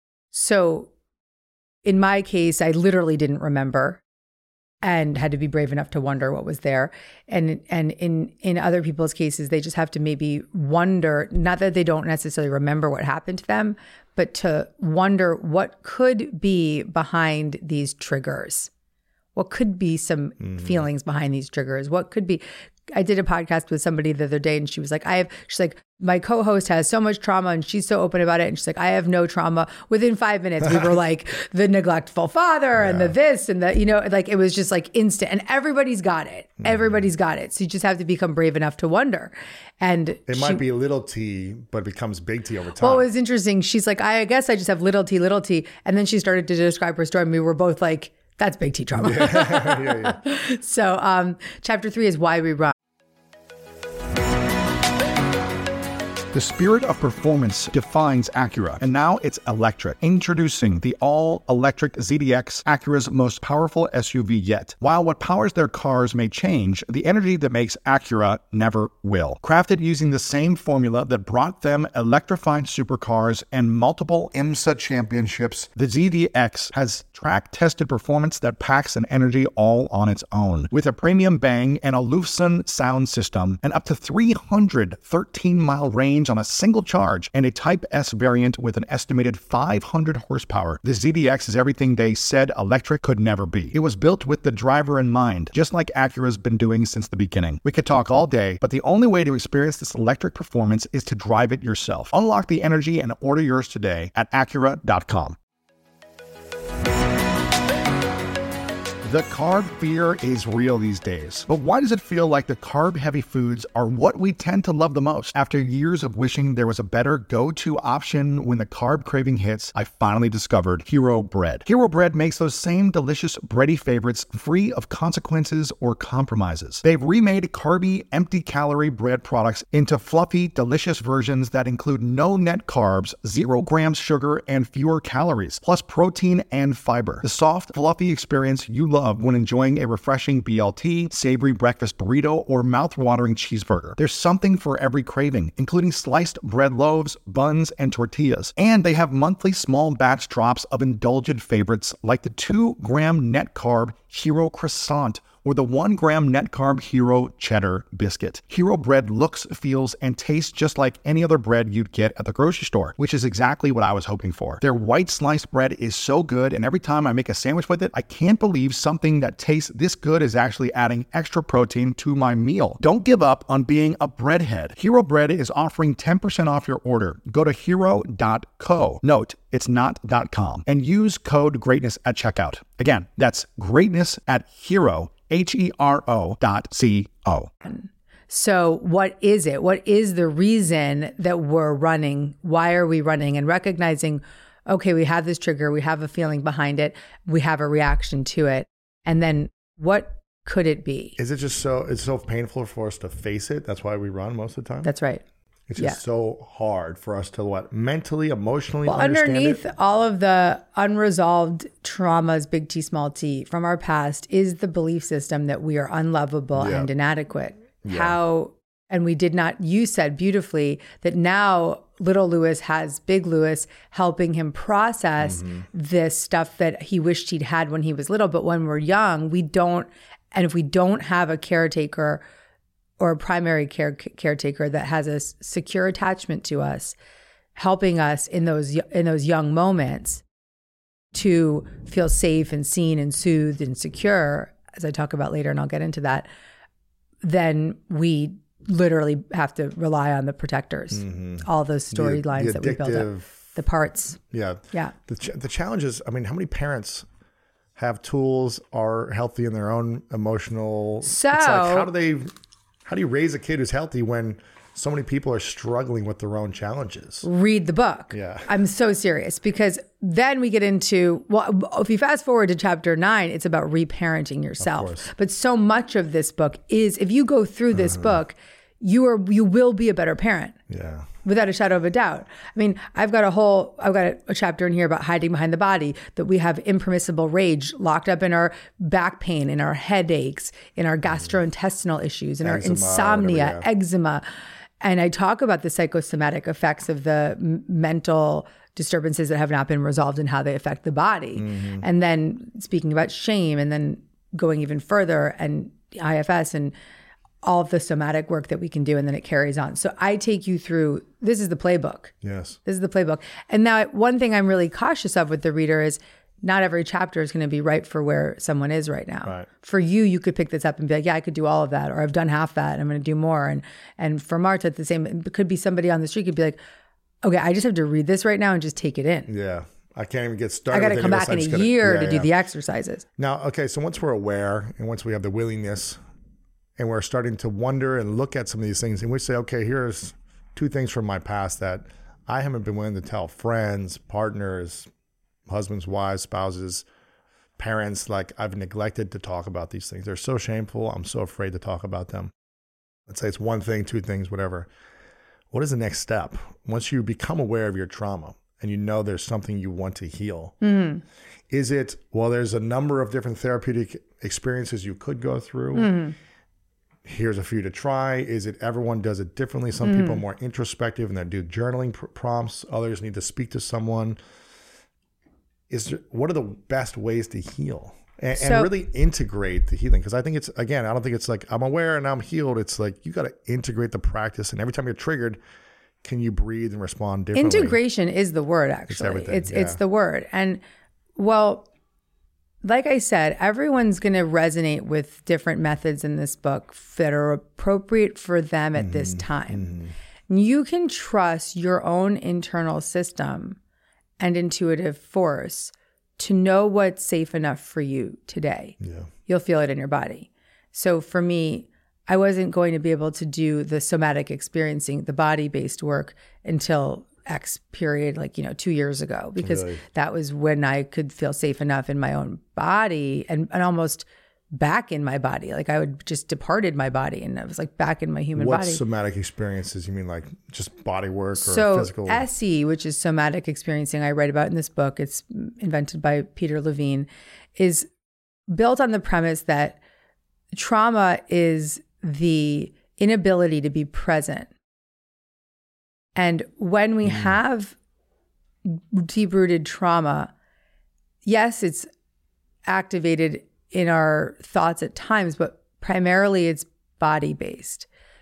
So in my case, I literally didn't remember and had to be brave enough to wonder what was there. And in other people's cases, they just have to maybe wonder, not that they don't necessarily remember what happened to them, but to wonder what could be behind these triggers. What could be some feelings behind these triggers? What could be? I did a podcast with somebody the other day, and she was like, she's like, my co-host has so much trauma and she's so open about it. And she's like, I have no trauma. Within 5 minutes, we were like the neglectful father and the this and the, like it was just like instant, and everybody's got it. Everybody's got it. So you just have to become brave enough to wonder. And it might be little t, but it becomes big T over time. Well, it was interesting. She's like, I guess I just have little t. And then she started to describe her story, and we were both like, that's big T trauma. Yeah. So chapter 3 is why we run. The spirit of performance defines Acura, and now it's electric. Introducing the all-electric ZDX, Acura's most powerful SUV yet. While what powers their cars may change, the energy that makes Acura never will. Crafted using the same formula that brought them electrified supercars and multiple IMSA championships, the ZDX has track-tested performance that packs an energy all on its own. With a premium bang and a Lufsen sound system, and up to 313-mile range on a single charge, and a Type S variant with an estimated 500 horsepower, the ZDX is everything they said electric could never be. It was built with the driver in mind, just like Acura's been doing since the beginning. We could talk all day, but the only way to experience this electric performance is to drive it yourself. Unlock the energy and order yours today at Acura.com. The carb fear is real these days, but why does it feel like the carb-heavy foods are what we tend to love the most? After years of wishing there was a better go-to option when the carb craving hits, I finally discovered Hero Bread. Hero Bread makes those same delicious bready favorites free of consequences or compromises. They've remade carby, empty-calorie bread products into fluffy, delicious versions that include no net carbs, 0 grams sugar, and fewer calories, plus protein and fiber. The soft, fluffy experience you love when enjoying a refreshing BLT, savory breakfast burrito, or mouth-watering cheeseburger. There's something for every craving, including sliced bread loaves, buns, and tortillas. And they have monthly small batch drops of indulgent favorites like the 2-gram net carb Hero Croissant or the 1 gram net carb Hero Cheddar Biscuit. Hero bread looks, feels, and tastes just like any other bread you'd get at the grocery store, which is exactly what I was hoping for. Their white sliced bread is so good, and every time I make a sandwich with it, I can't believe something that tastes this good is actually adding extra protein to my meal. Don't give up on being a breadhead. Hero Bread is offering 10% off your order. Go to hero.co. Note, it's not .com. And use code GREATNESS at checkout. Again, that's greatness at hero.co. So what is it? What is the reason that we're running? Why are we running? And recognizing, okay, we have this trigger, we have a feeling behind it, we have a reaction to it. And then what could it be? Is it just it's so painful for us to face it? That's why we run most of the time? That's right. It's just so hard for us to mentally, emotionally understand underneath it? all of the unresolved traumas, big T, small t, from our past is the belief system that we are unlovable and inadequate. And we did not, you said beautifully that now little Lewis has big Lewis helping him process this stuff that he wished he'd had when he was little. But when we're young, we don't, and if we don't have a caretaker or a primary caretaker that has a secure attachment to us, helping us in those young moments to feel safe and seen and soothed and secure, as I talk about later, and I'll get into that, then we literally have to rely on the protectors, all those storylines that we build up, the parts. Yeah. The challenge is, I mean, how many parents have tools, are healthy in their own emotional? So it's like, how do you raise a kid who's healthy when so many people are struggling with their own challenges? Read the book. Yeah. I'm so serious, because then we get into, well, if you fast forward to chapter 9, it's about reparenting yourself. But so much of this book is, if you go through this book, you will be a better parent. Yeah. Without a shadow of a doubt. I mean, I've got a chapter in here about hiding behind the body, that we have impermissible rage locked up in our back pain, in our headaches, in our gastrointestinal issues, in our insomnia, eczema. And I talk about the psychosomatic effects of the mental disturbances that have not been resolved and how they affect the body. And then speaking about shame, and then going even further, and IFS, and all of the somatic work that we can do, and then it carries on. So I take you through, this is the playbook. Yes. This is the playbook. And now one thing I'm really cautious of with the reader is not every chapter is going to be right for where someone is right now. Right. For you could pick this up and be like, yeah, I could do all of that, or I've done half that, and I'm going to do more. And for Marta, it's the same. It could be somebody on the street could be like, okay, I just have to read this right now and just take it in. Yeah. I can't even get started. I got to come back in a year to do the exercises. Now, okay, so once we're aware, and once we have the willingness, and we're starting to wonder and look at some of these things, and we say, okay, here's 2 things from my past that I haven't been willing to tell friends, partners, husbands, wives, spouses, parents. Like, I've neglected to talk about these things. They're so shameful. I'm so afraid to talk about them. Let's say it's 1 thing, 2 things, whatever. What is the next step? Once you become aware of your trauma and you know there's something you want to heal, is it, well, there's a number of different therapeutic experiences you could go through. Here's a few to try. Is it everyone does it differently? Some people are more introspective and they do journaling prompts. Others need to speak to someone. What are the best ways to heal and really integrate the healing? Because I think it's, again, I don't think it's like I'm aware and I'm healed. It's like you got to integrate the practice. And every time you're triggered, can you breathe and respond differently? Integration is the word, actually. It's everything. It's the word. And well, like I said, everyone's going to resonate with different methods in this book that are appropriate for them at this time. You can trust your own internal system and intuitive force to know what's safe enough for you today. Yeah. You'll feel it in your body. So for me, I wasn't going to be able to do the somatic experiencing, the body-based work until X period, 2 years ago, because that was when I could feel safe enough in my own body and almost back in my body. Like I would just departed my body and I was like back in my human body. What somatic experiences? You mean like just body work or physical? So SE, which is somatic experiencing, I write about in this book, it's invented by Peter Levine, is built on the premise that trauma is the inability to be present. And when we have deep-rooted trauma, yes, it's activated in our thoughts at times, but primarily it's body based.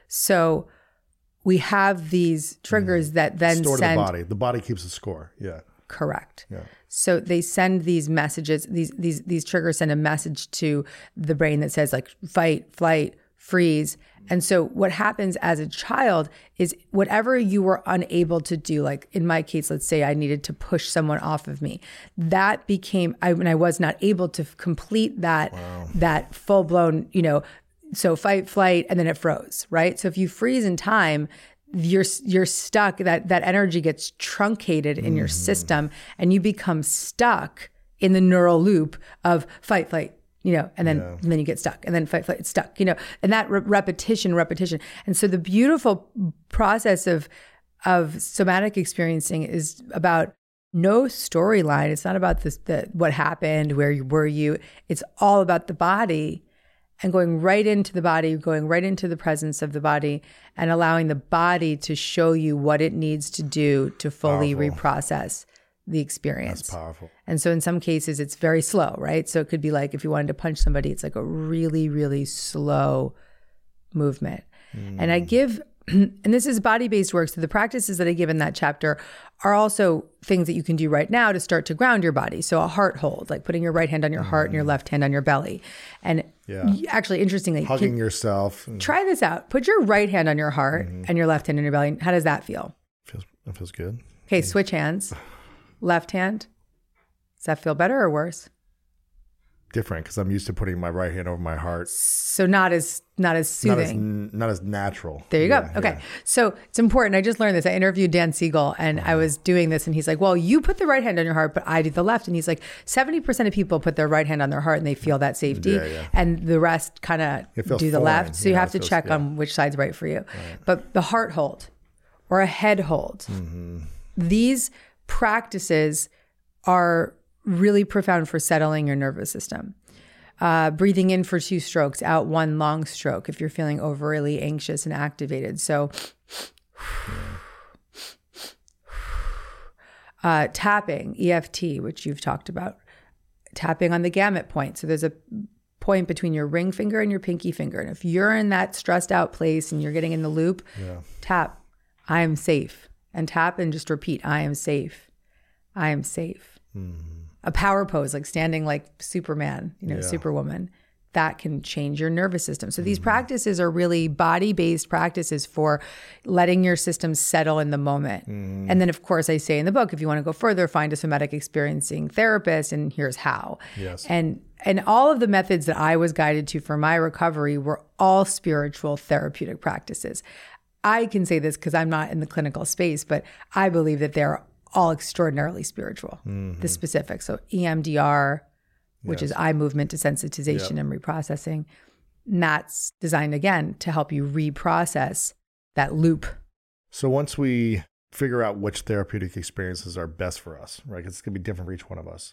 So we have these triggers that then Store send to the body. The body keeps the score. Yeah. correct. Yeah. So they send these messages, these triggers send a message to the brain that says like fight, flight, freeze. And so what happens as a child is whatever you were unable to do, like in my case, let's say I needed to push someone off of me, that became, when I was not able to complete that, that full blown, so fight, flight, and then it froze, right? So if you freeze in time, you're stuck, that energy gets truncated in your system and you become stuck in the neural loop of fight, flight, and then you get stuck, and then fight, flight, stuck, and that repetition. And so the beautiful process of somatic experiencing is about no storyline. It's not about what happened, where were you. It's all about the body and going right into the body, going right into the presence of the body and allowing the body to show you what it needs to do to fully reprocess the experience. That's powerful. And so in some cases, it's very slow, right? So it could be like if you wanted to punch somebody, it's like a really, really slow movement. And I give, and this is body-based work, so the practices that I give in that chapter are also things that you can do right now to start to ground your body. So a heart hold, like putting your right hand on your heart and your left hand on your belly. And actually, interestingly, hugging yourself. Try this out. Put your right hand on your heart and your left hand on your belly. How does that feel? It feels good. Okay, switch hands. Left hand. Does that feel better or worse? Different, because I'm used to putting my right hand over my heart. So not as soothing. Not as natural. There you go. Okay. So it's important. I just learned this. I interviewed Dan Siegel and I was doing this and he's like, well, you put the right hand on your heart, but I do the left. And he's like, 70% of people put their right hand on their heart and they feel that safety. And the rest kind of do the left. So you have to check on which side's right for you. Right. But the heart hold or a head hold, these practices are really profound for settling your nervous system. Breathing in for 2 strokes, out 1 long stroke if you're feeling overly anxious and activated. So tapping, EFT, which you've talked about, tapping on the gamut point. So there's a point between your ring finger and your pinky finger. And if you're in that stressed out place and you're getting in the loop, tap, I am safe. And tap and just repeat, I am safe. I am safe. A power pose, like standing like Superman, Superwoman, that can change your nervous system. So these practices are really body-based practices for letting your system settle in the moment. And then, of course, I say in the book, if you want to go further, find a somatic experiencing therapist, and here's how. And all of the methods that I was guided to for my recovery were all spiritual therapeutic practices. I can say this because I'm not in the clinical space, but I believe that they're all extraordinarily spiritual, the specifics. So EMDR, which is eye movement desensitization and reprocessing, and that's designed, again, to help you reprocess that loop. So once we figure out which therapeutic experiences are best for us, right, because it's going to be different for each one of us,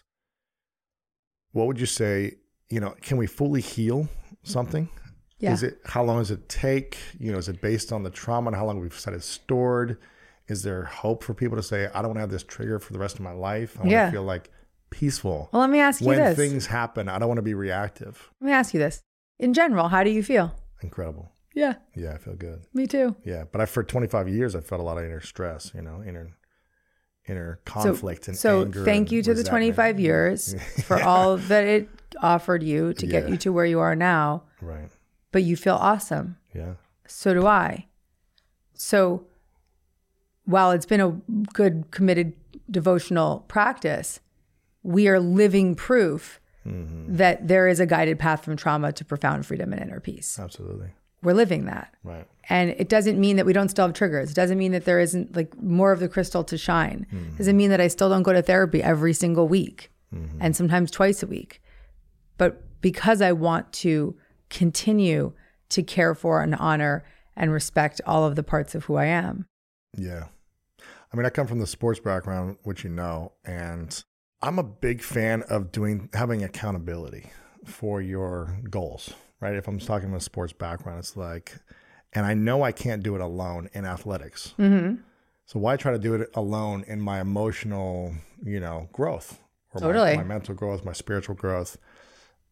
what would you say, can we fully heal something? Yeah. How long does it take? Is it based on the trauma and how long we've said it's stored? Is there hope for people to say, I don't want to have this trigger for the rest of my life? I want to feel like peaceful. Well, let me ask you this. When things happen, I don't want to be reactive. Let me ask you this. In general, how do you feel? Incredible. Yeah. Yeah, I feel good. Me too. Yeah, but for 25 years, I felt a lot of inner stress, inner conflict and anger. So thank you to the 25 years for all that it offered you to get you to where you are now. Right. But you feel awesome. Yeah. So do I. So while it's been a good, committed, devotional practice, we are living proof that there is a guided path from trauma to profound freedom and inner peace. Absolutely. We're living that. Right. And it doesn't mean that we don't still have triggers. It doesn't mean that there isn't like more of the crystal to shine. It doesn't mean that I still don't go to therapy every single week and sometimes twice a week. But because I want to continue to care for and honor and respect all of the parts of who I am. Yeah. I mean, I come from the sports background, which and I'm a big fan of having accountability for your goals, right? If I'm talking about a sports background, it's like, and I know I can't do it alone in athletics. So why try to do it alone in my emotional, growth or my mental growth, my spiritual growth?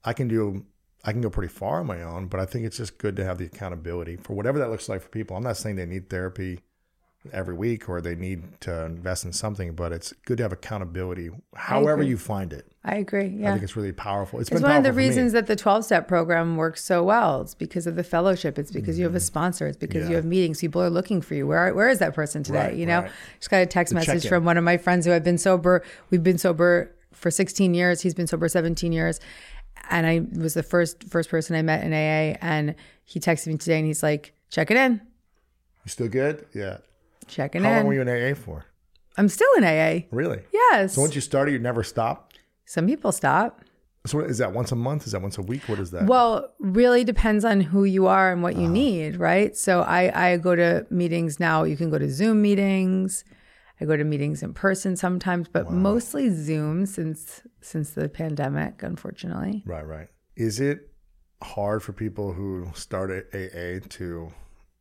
I can go pretty far on my own, but I think it's just good to have the accountability for whatever that looks like for people. I'm not saying they need therapy every week or they need to invest in something, but it's good to have accountability however you find it. I agree. Yeah. I think it's really powerful. It's one of the reasons that the 12-step program works so well. It's because of the fellowship. It's because you have a sponsor. It's because you have meetings. People are looking for you. Where is that person today? Just got a text message from one of my friends who have been sober. We've been sober for 16 years. He's been sober 17 years. And I was the first person I met in AA. And he texted me today and he's like, checking in. You still good? Yeah. Checking in. How long were you in AA for? I'm still in AA. Really? Yes. So once you started, you never stopped? Some people stop. So is that once a month? Is that once a week? What is that? Well, really depends on who you are and what you need, right? So I go to meetings now. You can go to Zoom meetings. I go to meetings in person sometimes, but mostly Zoom since the pandemic, unfortunately. Right. Is it hard for people who started AA to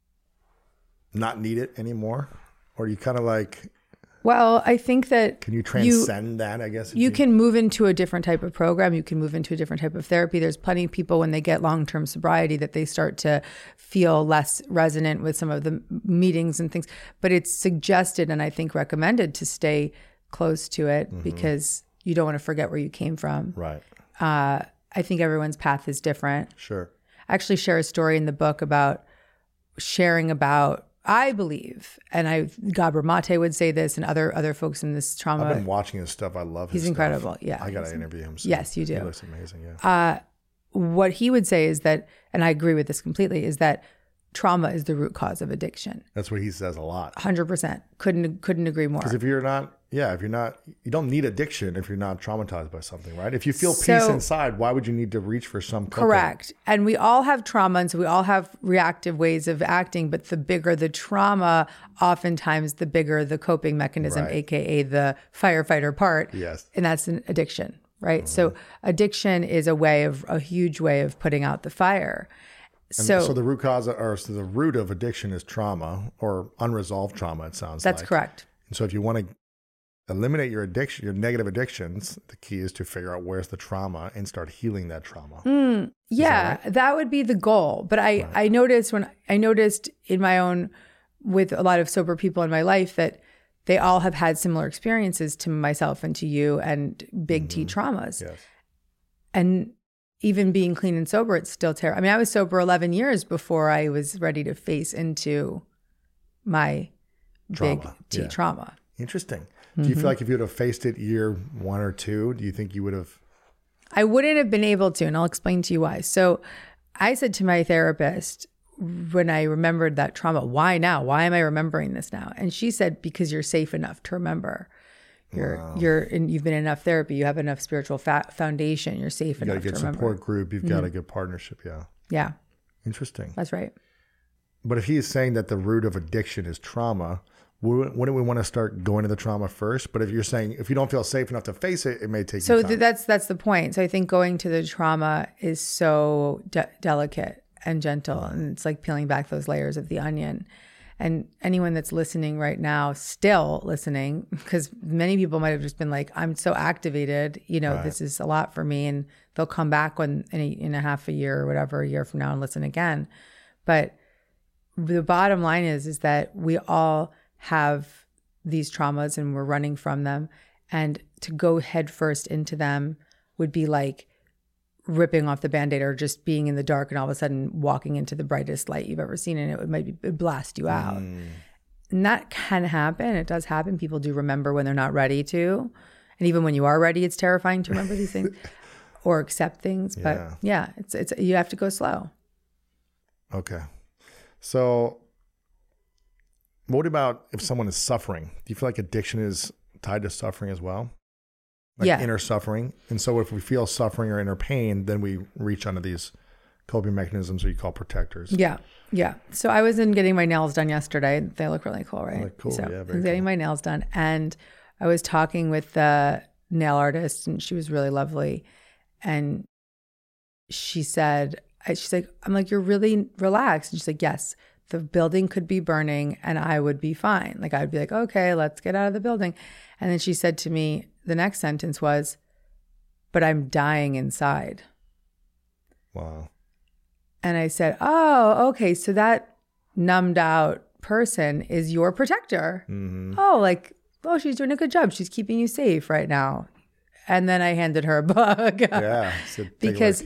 not need it anymore? Or do you kind of like... Well, I think that... Can you transcend that, I guess? You can move into a different type of program. You can move into a different type of therapy. There's plenty of people when they get long-term sobriety that they start to feel less resonant with some of the meetings and things. But it's suggested and I think recommended to stay close to it because you don't want to forget where you came from. Right. I think everyone's path is different. Sure. I actually share a story in the book about sharing about... I believe, and Gabor Mate would say this, and other folks in this trauma. I've been watching his stuff. I love his stuff. He's incredible. Stuff. Yeah, I got to interview him soon. Yes, you do. He looks amazing. Yeah. What he would say is that, and I agree with this completely, is that trauma is the root cause of addiction. That's what he says a lot. 100%. Couldn't agree more. Because if you're not, you don't need addiction if you're not traumatized by something, right? If you feel peace inside, why would you need to reach for some coping? Correct. And we all have trauma, and so we all have reactive ways of acting, but the bigger the trauma, oftentimes the bigger the coping mechanism, AKA the firefighter part. Yes. And that's an addiction, right? So addiction is a huge way of putting out the fire. So the root cause, the root of addiction is trauma or unresolved trauma, it sounds like. That's correct. And so if you want to eliminate your addiction, your negative addictions, the key is to figure out where's the trauma and start healing that trauma. That would be the goal. But I noticed in my own, with a lot of sober people in my life, that they all have had similar experiences to myself and to you and big T traumas. Yes. And even being clean and sober, it's still terrible. I mean, I was sober 11 years before I was ready to face into my big T trauma. Interesting. Do you feel like if you would have faced it year 1 or 2, do you think you would have? I wouldn't have been able to, and I'll explain to you why. So I said to my therapist when I remembered that trauma, why now? Why am I remembering this now? And she said, because you're safe enough to remember. You've been in enough therapy. You have enough spiritual foundation. You're safe enough to remember. You got a good support group. You've got a good partnership. Yeah. Yeah. Interesting. That's right. But if he is saying that the root of addiction is trauma, wouldn't we want to start going to the trauma first? But if you're saying if you don't feel safe enough to face it, it may take you time. That's the point. So I think going to the trauma is so delicate and gentle, and it's like peeling back those layers of the onion. And anyone that's listening right now, still listening, because many people might have just been like, I'm so activated, this is a lot for me. And they'll come back in a half a year or whatever, a year from now and listen again. But the bottom line is that we all have these traumas and we're running from them. And to go headfirst into them would be like ripping off the Band-Aid or just being in the dark and all of a sudden walking into the brightest light you've ever seen, and it'd blast you out. And that can happen. It does happen. People do remember when they're not ready to. And even when you are ready, it's terrifying to remember these things or accept things. But it's you have to go slow. Okay. So what about if someone is suffering? Do you feel like addiction is tied to suffering as well? Like inner suffering. And so if we feel suffering or inner pain, then we reach onto these coping mechanisms that you call protectors. Yeah. Yeah. So I was getting my nails done yesterday. They look really cool, right? Like cool. So yeah, I was getting my nails done. And I was talking with the nail artist, and she was really lovely. And she said, she's like, I'm like, you're really relaxed. And she's like, yes, the building could be burning and I would be fine. Like I'd be like, okay, let's get out of the building. And then she said to me, the next sentence was, but I'm dying inside. Wow. And I said, oh, okay. So that numbed out person is your protector. Mm-hmm. Oh, she's doing a good job. She's keeping you safe right now. And then I handed her a book. Yeah. So because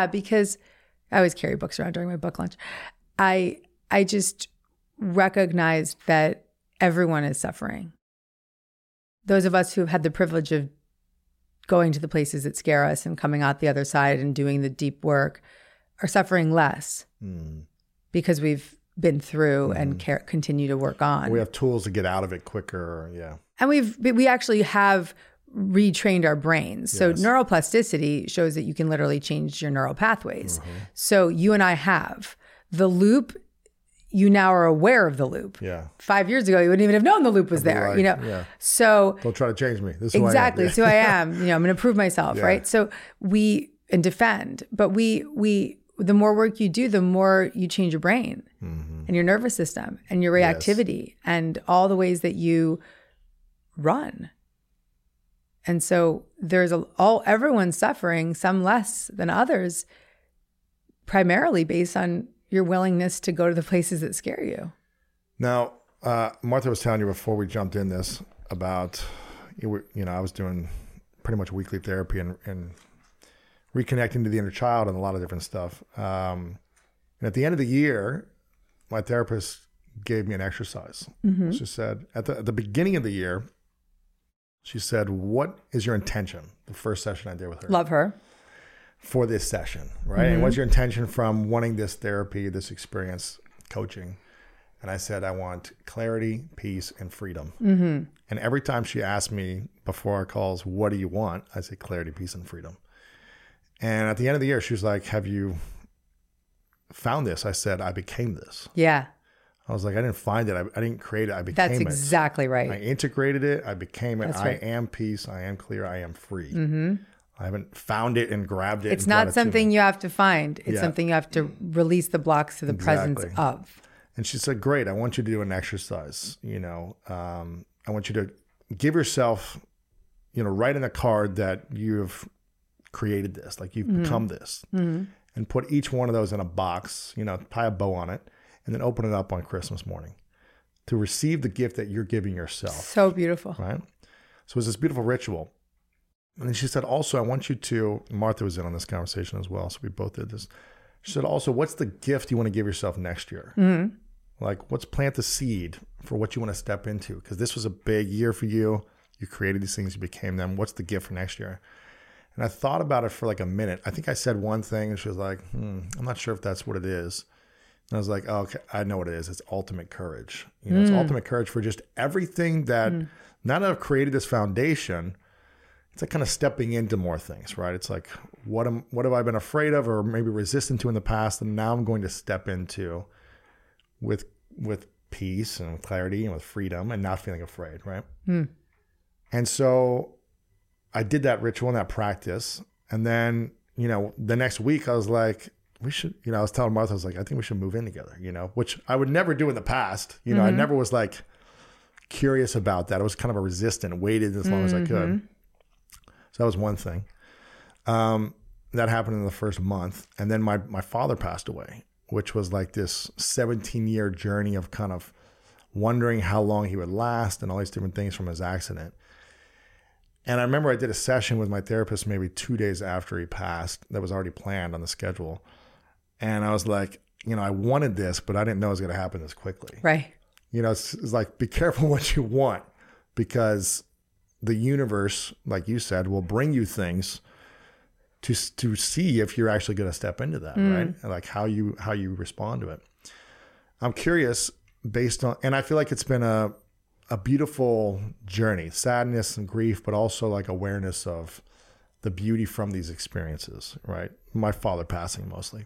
I always carry books around during my book lunch. I just recognized that everyone is suffering. Those of us who've had the privilege of going to the places that scare us and coming out the other side and doing the deep work are suffering less because we've been through and continue to work on. We have tools to get out of it quicker. Yeah. And we actually have retrained our brains. So neuroplasticity shows that you can literally change your neural pathways. So you and I have the loop. You now are aware of the loop. Yeah. 5 years ago, you wouldn't even have known the loop was there. Like, you know. Yeah. So don't try to change me. This is exactly. who I am. So I am. I'm going to prove myself, right? So and defend, but the more work you do, the more you change your brain and your nervous system and your reactivity and all the ways that you run. And so there's everyone's suffering, some less than others, primarily based on your willingness to go to the places that scare you. Now, Martha was telling you before we jumped in this about, I was doing pretty much weekly therapy and reconnecting to the inner child and a lot of different stuff. And at the end of the year, my therapist gave me an exercise. She said, at the beginning of the year, she said, what is your intention? The first session I did with her. Love her. For this session, right? And what's your intention from wanting this therapy, this experience, coaching? And I said, I want clarity, peace, and freedom. And every time she asked me before our calls, what do you want? I say clarity, peace, and freedom. And at the end of the year, she was like, have you found this? I said, I became this. Yeah. I was like, I didn't find it. I didn't create it. I became it. That's exactly right. I integrated it. I became it. That's right. I am peace. I am clear. I am free. I haven't found it and grabbed it. It's not something you have to find. It's something you have to release the blocks to the presence of. And she said, great. I want you to do an exercise. I want you to give yourself, write in a card that you've created this, like you've become this, and put each one of those in a box, tie a bow on it, and then open it up on Christmas morning to receive the gift that you're giving yourself. So beautiful. Right? So it was this beautiful ritual. And then she said, also, I want you to, Martha was in on this conversation as well, so we both did this. She said, also, what's the gift you want to give yourself next year? Like, let's plant the seed for what you want to step into, because this was a big year for you. You created these things, you became them. What's the gift for next year? And I thought about it for like a minute. I think I said one thing, and she was like, I'm not sure if that's what it is. And I was like, oh, okay, I know what it is. It's ultimate courage. It's ultimate courage for just everything that, now that I've created this foundation, it's like kind of stepping into more things, right? It's like, what have I been afraid of or maybe resistant to in the past, and now I'm going to step into with peace and with clarity and with freedom and not feeling afraid, right? And so I did that ritual and that practice. And then, the next week I was like, we should, I was telling Martha, I was like, I think we should move in together, which I would never do in the past. I never was like curious about that. I was kind of a resistant, waited as long as I could. So that was one thing. That happened in the first month. And then my father passed away, which was like this 17-year journey of kind of wondering how long he would last and all these different things from his accident. And I remember I did a session with my therapist maybe 2 days after he passed that was already planned on the schedule. And I was like, I wanted this, but I didn't know it was going to happen this quickly. Right. It's like, be careful what you want, because the universe, like you said, will bring you things to see if you're actually going to step into that, right? And like how you respond to it. I'm curious, based on, and I feel like it's been a beautiful journey, sadness and grief, but also like awareness of the beauty from these experiences, right? My father passing mostly.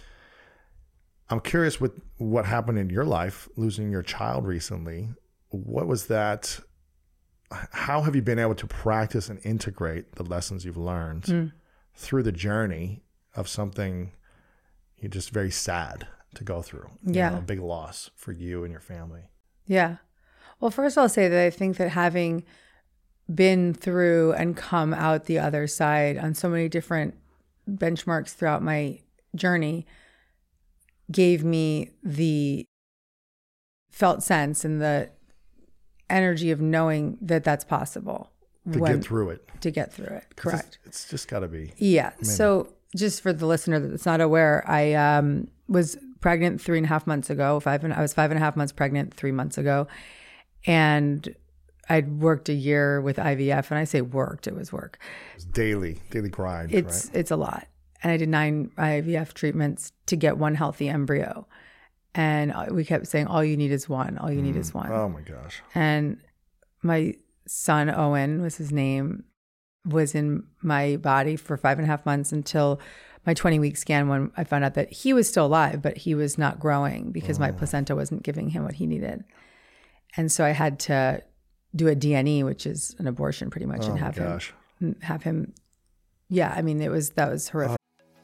I'm curious with what happened in your life, losing your child recently. What was that? How have you been able to practice and integrate the lessons you've learned through the journey of something you're just very sad to go through? A big loss for you and your family. Yeah. Well, first I'll say that I think that having been through and come out the other side on so many different benchmarks throughout my journey gave me the felt sense and the energy of knowing that that's possible. To get through it. To get through it, correct. It's just got to be. Yeah. So just for the listener that's not aware, I was pregnant 3.5 months ago. I was 5.5 months pregnant 3 months ago. And I'd worked a year with IVF. And I say worked, it was work. It was daily grind, right? It's a lot. And I did 9 IVF treatments to get one healthy embryo. And we kept saying, all you need is one. All you need is one. Oh my gosh. And my son, Owen was his name, was in my body for 5.5 months until my 20-week scan, when I found out that he was still alive, but he was not growing because my placenta wasn't giving him what he needed. And so I had to do a DNE, which is an abortion pretty much, and have him. Yeah, I mean, that was horrific.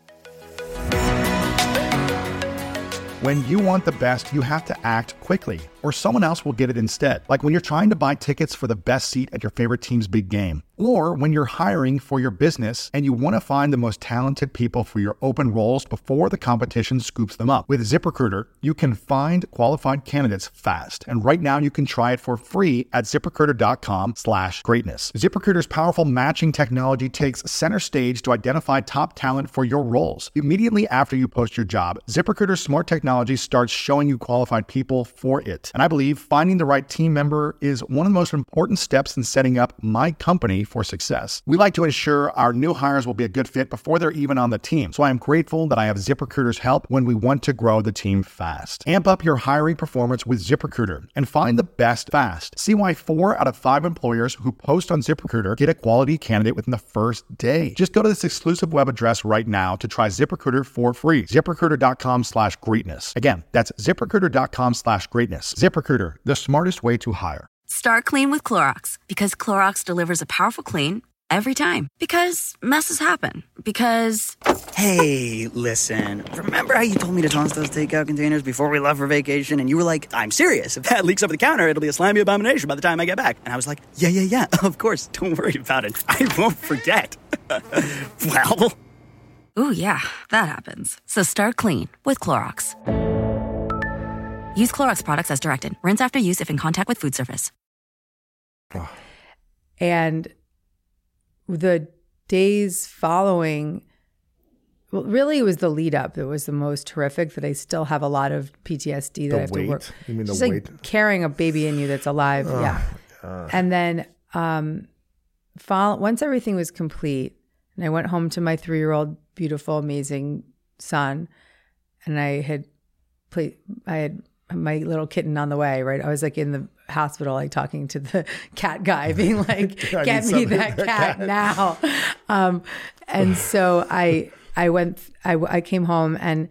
When you want the best, you have to act quickly, or someone else will get it instead. Like when you're trying to buy tickets for the best seat at your favorite team's big game. Or when you're hiring for your business and you want to find the most talented people for your open roles before the competition scoops them up. With ZipRecruiter, you can find qualified candidates fast. And right now you can try it for free at ZipRecruiter.com/greatness. ZipRecruiter's powerful matching technology takes center stage to identify top talent for your roles. Immediately after you post your job, ZipRecruiter's smart technology starts showing you qualified people for it. And I believe finding the right team member is one of the most important steps in setting up my company for success. We like to ensure our new hires will be a good fit before they're even on the team. So I am grateful that I have ZipRecruiter's help when we want to grow the team fast. Amp up your hiring performance with ZipRecruiter and find the best fast. See why 4 out of 5 employers who post on ZipRecruiter get a quality candidate within the first day. Just go to this exclusive web address right now to try ZipRecruiter for free. ZipRecruiter.com/greatness. Again, that's ZipRecruiter.com/greatness. ZipRecruiter, the smartest way to hire. Start clean with Clorox, because Clorox delivers a powerful clean every time. Because messes happen. Because... Hey, listen. Remember how you told me to toss those takeout containers before we left for vacation? And you were like, I'm serious. If that leaks over the counter, it'll be a slimy abomination by the time I get back. And I was like, yeah, of course. Don't worry about it. I won't forget. Well... Ooh, yeah, that happens. So start clean with Clorox. Use Clorox products as directed. Rinse after use if in contact with food surface. And the days following, well, really it was the lead up that was the most horrific, that I still have a lot of PTSD that I have to work. You mean the just weight? Like carrying a baby in you that's alive. Yeah. And then once everything was complete, and I went home to my 3-year-old, beautiful, amazing son, and I had my little kitten on the way, right? I was like in the hospital, like talking to the cat guy, being like, get me that cat now. And so I came home, and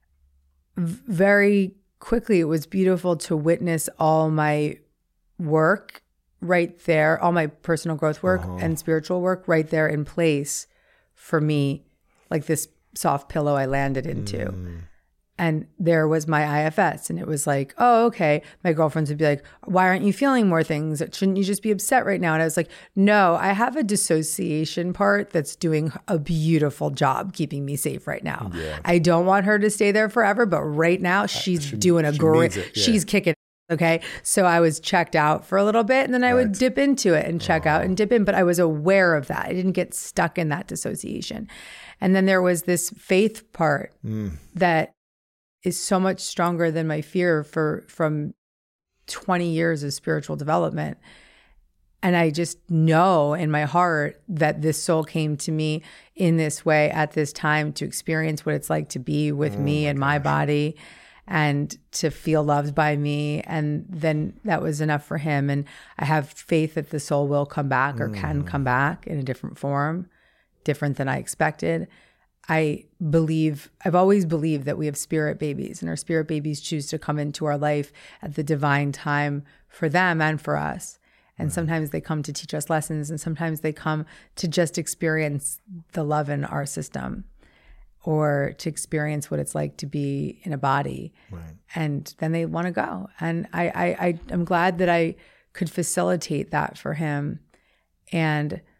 very quickly it was beautiful to witness all my work right there, all my personal growth work and spiritual work right there in place for me, like this soft pillow I landed into. And there was my IFS, and it was like, oh, okay. My girlfriends would be like, why aren't you feeling more things? Shouldn't you just be upset right now? And I was like, no, I have a dissociation part that's doing a beautiful job keeping me safe right now. Yeah. I don't want her to stay there forever, but right now she's doing a great, she's kicking. Okay. So I was checked out for a little bit, and then I would dip into it and check out and dip in, but I was aware of that. I didn't get stuck in that dissociation. And then there was this faith part that is so much stronger than my fear from 20 years of spiritual development. And I just know in my heart that this soul came to me in this way at this time to experience what it's like to be with me and my body, and to feel loved by me. And then that was enough for him. And I have faith that the soul will come back, or can come back in a different form, different than I expected. I've always believed that we have spirit babies, and our spirit babies choose to come into our life at the divine time for them and for us. And sometimes they come to teach us lessons, and sometimes they come to just experience the love in our system, or to experience what it's like to be in a body. Right. And then they want to go. And I'm glad that I could facilitate that for him. And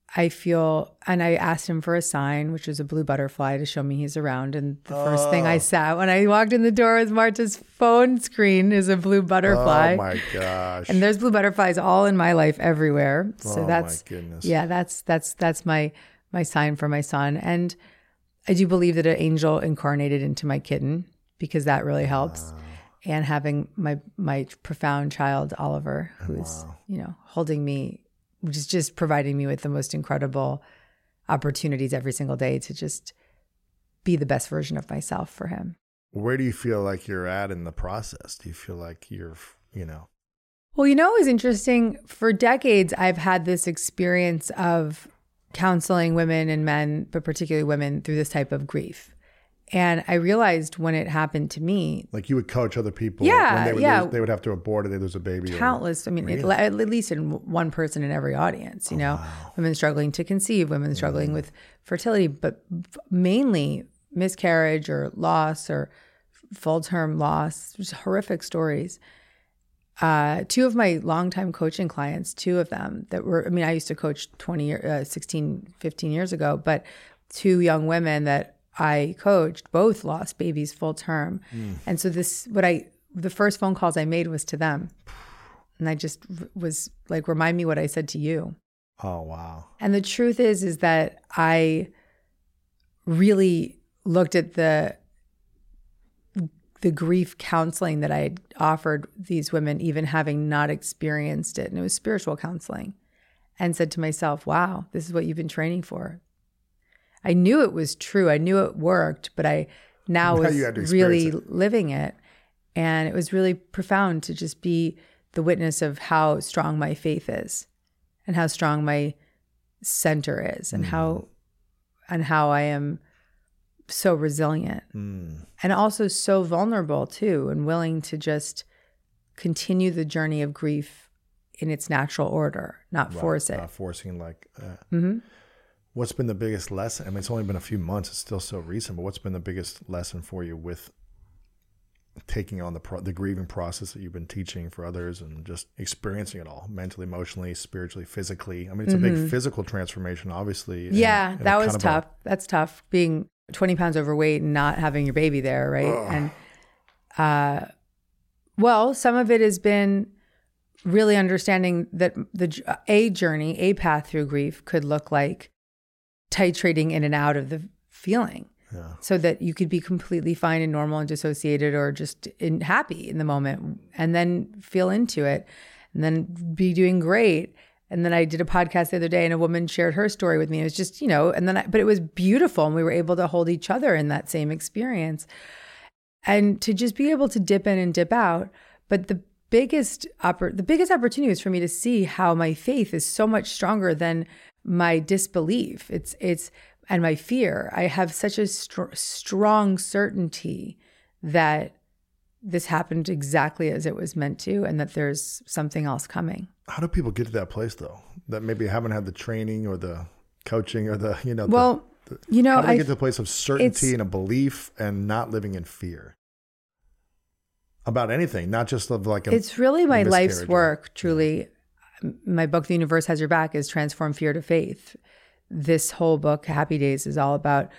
I feel, and I asked him for a sign, which was a blue butterfly to show me he's around. And the first thing I saw when I walked in the door was Marta's phone screen is a blue butterfly. Oh my gosh. And there's blue butterflies all in my life everywhere. So that's, my goodness. Yeah, that's my sign for my son. And I do believe that an angel incarnated into my kitten because that really helps. And having my profound child, Oliver, who's, holding me, just providing me with the most incredible opportunities every single day to just be the best version of myself for him. Where do you feel like you're at in the process? Do you feel like you're, Well, it was interesting. For decades, I've had this experience of counseling women and men, but particularly women, through this type of grief. And I realized when it happened to me, like you would coach other people. Yeah, when they would have to abort it, they lose a baby. Countless. Really? At least in one person in every audience, wow. Women struggling to conceive, women struggling with fertility, but mainly miscarriage or loss or full-term loss, just horrific stories. Two of my longtime coaching clients, two of them that were, I used to coach 15 years ago, but two young women that I coached both lost babies full term. And so the first phone calls I made was to them. And I just was like, remind me what I said to you. Oh, wow. And the truth is that I really looked at the grief counseling that I had offered these women, even having not experienced it. And it was spiritual counseling, and said to myself, wow, this is what you've been training for. I knew it was true. I knew it worked, but I now was really living it. And it was really profound to just be the witness of how strong my faith is and how strong my center is and how I am so resilient and also so vulnerable too, and willing to just continue the journey of grief in its natural order, not force it. Not forcing What's been the biggest lesson? It's only been a few months. It's still so recent, but what's been the biggest lesson for you with taking on the grieving process that you've been teaching for others and just experiencing it all mentally, emotionally, spiritually, physically? It's a big physical transformation, obviously. Yeah, that was tough. That's tough. Being 20 pounds overweight and not having your baby there, right? And some of it has been really understanding that a path through grief could look like titrating in and out of the feeling, so that you could be completely fine and normal and dissociated or just happy in the moment, and then feel into it, and then be doing great. And then I did a podcast the other day, and a woman shared her story with me. It was just, but it was beautiful, and we were able to hold each other in that same experience, and to just be able to dip in and dip out. But the biggest opportunity was for me to see how my faith is so much stronger than my disbelief. It's and my fear. I have such a strong certainty that this happened exactly as it was meant to, and that there's something else coming. How do people get to that place though? That maybe haven't had the training or the coaching or how do they get to the place of certainty and a belief and not living in fear about anything, not just of it's really my life's work, truly. My book, The Universe Has Your Back, is Transform Fear to Faith. This whole book, Happy Days, is all about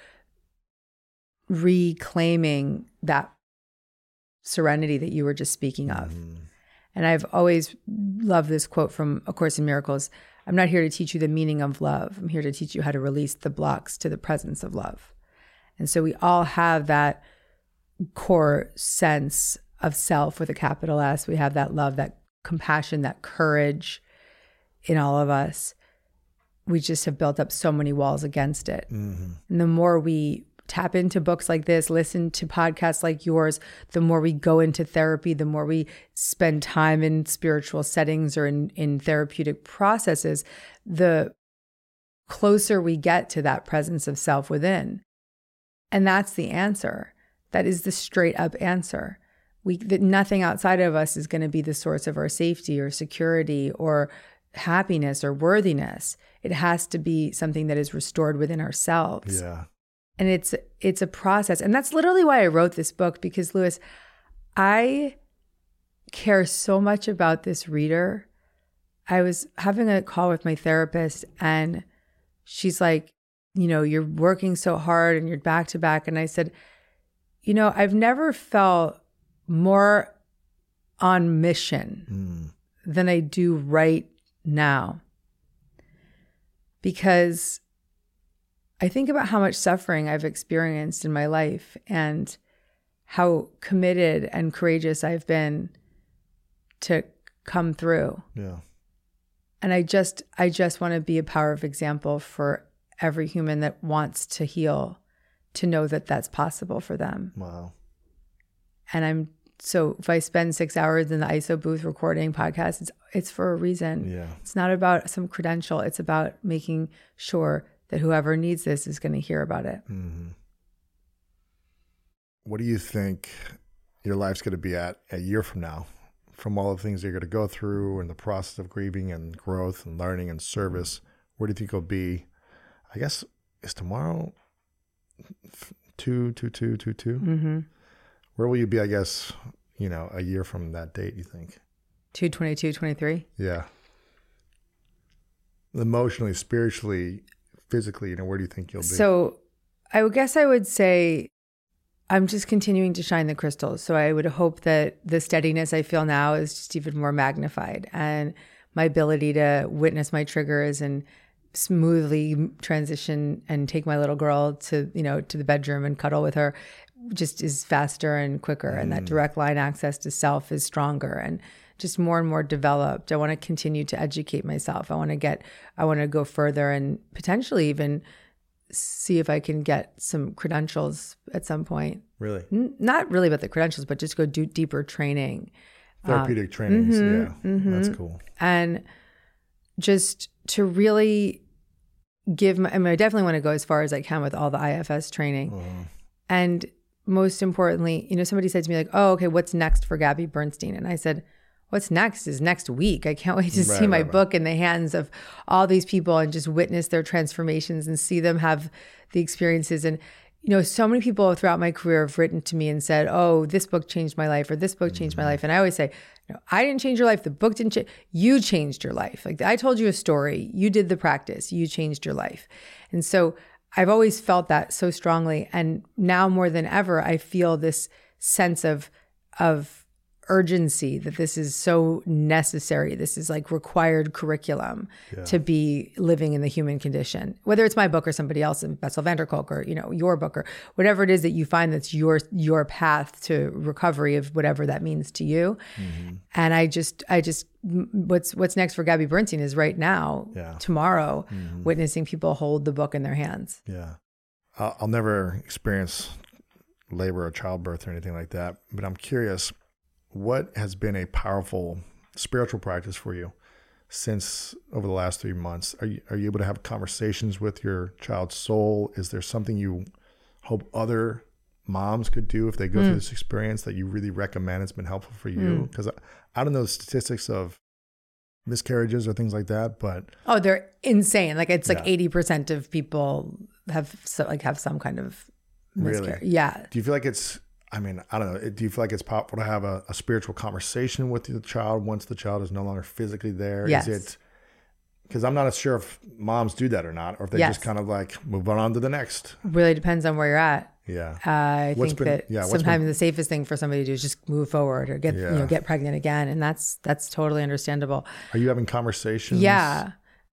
reclaiming that serenity that you were just speaking of. And I've always loved this quote from A Course in Miracles. I'm not here to teach you the meaning of love. I'm here to teach you how to release the blocks to the presence of love. And so we all have that core sense of self with a capital S. We have that love, that compassion, that courage in all of us. We just have built up so many walls against it. And the more we tap into books like this, listen to podcasts like yours, the more we go into therapy, the more we spend time in spiritual settings or in therapeutic processes, the closer we get to that presence of self within. And that's the answer. That is the straight up answer. That nothing outside of us is going to be the source of our safety or security or happiness or worthiness. It has to be something that is restored within ourselves. Yeah. And it's a process. And that's literally why I wrote this book, because Louis, I care so much about this reader. I was having a call with my therapist, and she's like, you're working so hard and you're back to back. And I said, I've never felt more on mission than I do right now. Because I think about how much suffering I've experienced in my life and how committed and courageous I've been to come through. Yeah. And I just want to be a powerful example for every human that wants to heal, to know that that's possible for them. Wow. And so if I spend 6 hours in the ISO booth recording podcasts, it's for a reason. Yeah. It's not about some credential. It's about making sure that whoever needs this is going to hear about it. Mm-hmm. What do you think your life's going to be at a year from now? From all the things you're going to go through and the process of grieving and growth and learning and service, where do you think it'll be? I guess, is tomorrow 2/2/2/2/2? Mm-hmm. Where will you be, I guess, a year from that date, you think? 2/22/23? Yeah. Emotionally, spiritually, physically, where do you think you'll be? So I guess I would say I'm just continuing to shine the crystals. So I would hope that the steadiness I feel now is just even more magnified, and my ability to witness my triggers and smoothly transition and take my little girl to the bedroom and cuddle with her just is faster and quicker. And that direct line access to self is stronger and just more and more developed. I want to continue to educate myself. I want to go further and potentially even see if I can get some credentials at some point. Really? Not really about the credentials, but just go do deeper training. Therapeutic trainings. Yeah. That's cool. And just to really I definitely want to go as far as I can with all the IFS training. And most importantly, somebody said to me like, oh, okay, what's next for Gabby Bernstein? And I said, what's next is next week. I can't wait to see my book in the hands of all these people and just witness their transformations and see them have the experiences. And, so many people throughout my career have written to me and said, oh, this book changed my life, or this book changed my life. And I always say, no, I didn't change your life. The book didn't change. You changed your life. Like, I told you a story. You did the practice. You changed your life. And so I've always felt that so strongly. And now more than ever, I feel this sense of urgency that this is so necessary. This is like required curriculum to be living in the human condition, whether it's my book or somebody else, Bessel van der Kolk, or, your book, or whatever it is that you find that's your path to recovery of whatever that means to you. And I just what's next for Gabby Bernstein is right now, tomorrow, witnessing people hold the book in their hands. Yeah. I'll never experience labor or childbirth or anything like that, but I'm curious, what has been a powerful spiritual practice for you since over the last 3 months? Are you able to have conversations with your child's soul? Is there something you hope other moms could do if they go through this experience that you really recommend it's been helpful for you? Because I don't know the statistics of miscarriages or things like that, but they're insane. Like it's like 80% of people have some kind of miscarriage. Really? Yeah. Do you feel like I don't know. Do you feel like it's powerful to have a spiritual conversation with the child once the child is no longer physically there? Yes. Is it, because I'm not sure if moms do that or not, or if they just kind of like move on to the next. Really depends on where you're at. Yeah. I think that sometimes the safest thing for somebody to do is just move forward or get pregnant again. And that's totally understandable. Are you having conversations? Yeah.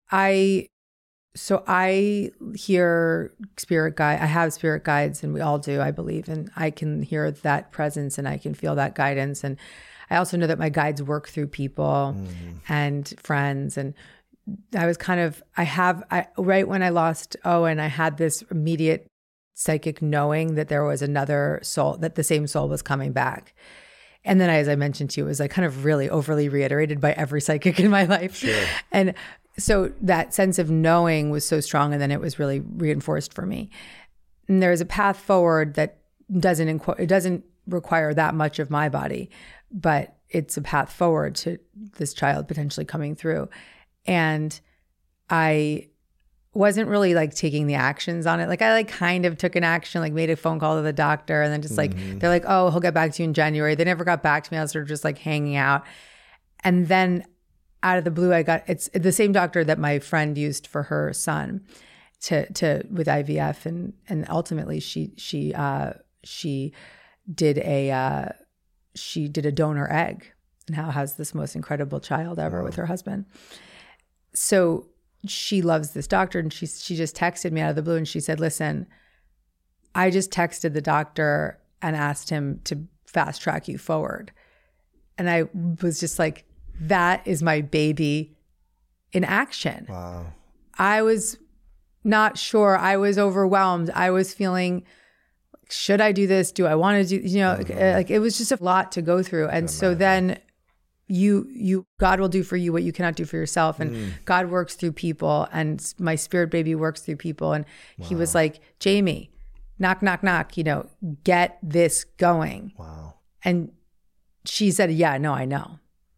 So I hear spirit guide. I have spirit guides, and we all do, I believe. And I can hear that presence and I can feel that guidance. And I also know that my guides work through people and friends. And I was right when I lost Owen, I had this immediate psychic knowing that there was another soul, that the same soul was coming back. And then, as I mentioned to you, it was like kind of really overly reiterated by every psychic in my life. Sure. And so that sense of knowing was so strong, and then it was really reinforced for me. And there's a path forward that doesn't require that much of my body, but it's a path forward to this child potentially coming through. And I wasn't really like taking the actions on it. Like I kind of took an action, like made a phone call to the doctor, and then just they're like, oh, he'll get back to you in January. They never got back to me. I was sort of just like hanging out. And then out of the blue, it's the same doctor that my friend used for her son. with IVF, and ultimately she did a donor egg, and now has this most incredible child ever with her husband. So she loves this doctor, and she just texted me out of the blue, and she said, "Listen, I just texted the doctor and asked him to fast track you forward." And I was just like, that is my baby in action. Wow. I was not sure. I was overwhelmed. I was feeling, should I do this? Do I want to do, like it was just a lot to go through. And so then God will do for you what you cannot do for yourself. And God works through people, and my spirit baby works through people. And he was like, Jamie, knock, knock, knock, get this going. Wow. And she said, yeah, no, I know.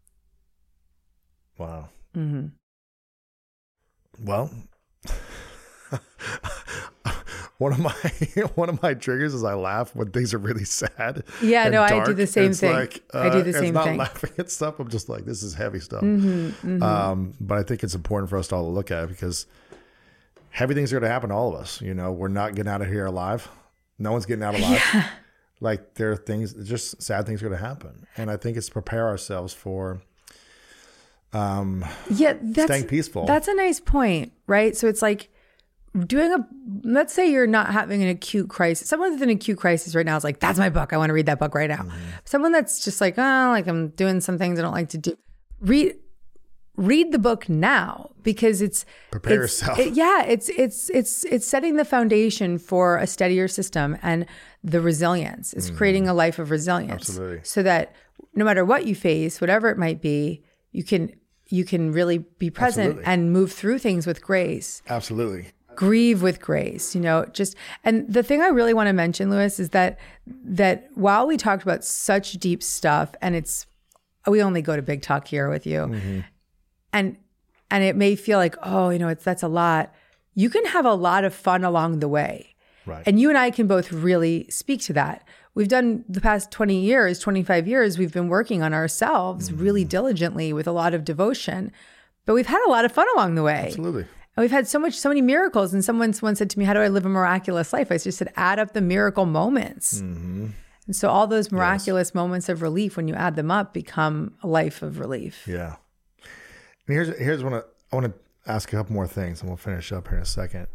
Wow. Mm-hmm. Well, one of my triggers is I laugh when things are really sad. Yeah, no, dark. I do the same thing. I do the same it's not thing. laughing at stuff. I'm just like, this is heavy stuff. Mm-hmm, mm-hmm. But I think it's important for us to all look at it, because heavy things are going to happen to all of us. We're not getting out of here alive. No one's getting out alive. Yeah. Like, there are things, just sad things are going to happen. And I think it's to prepare ourselves for staying peaceful. That's a nice point, right? So it's like let's say you're not having an acute crisis. Someone with an acute crisis right now is like, that's my book. I want to read that book right now. Mm-hmm. Someone that's just like, like I'm doing some things I don't like to do. Read the book now, because prepare yourself. It's setting the foundation for a steadier system and the resilience. It's creating a life of resilience. Absolutely. So that no matter what you face, whatever it might be, you can really be present Absolutely. and move through things with grace. Absolutely. Grieve with grace, and the thing I really want to mention, Louis, is that while we talked about such deep stuff, and we only go to big talk here with you, mm-hmm. and it may feel like, that's a lot. You can have a lot of fun along the way. Right. And you and I can both really speak to that. We've done the past 20 years, 25 years, we've been working on ourselves really diligently with a lot of devotion, but we've had a lot of fun along the way. Absolutely. And we've had so many miracles. And someone once said to me, how do I live a miraculous life? I just said, add up the miracle moments. Mm-hmm. And so all those miraculous moments of relief, when you add them up, become a life of relief. Yeah. And here's what I want to ask a couple more things, and we'll finish up here in a second.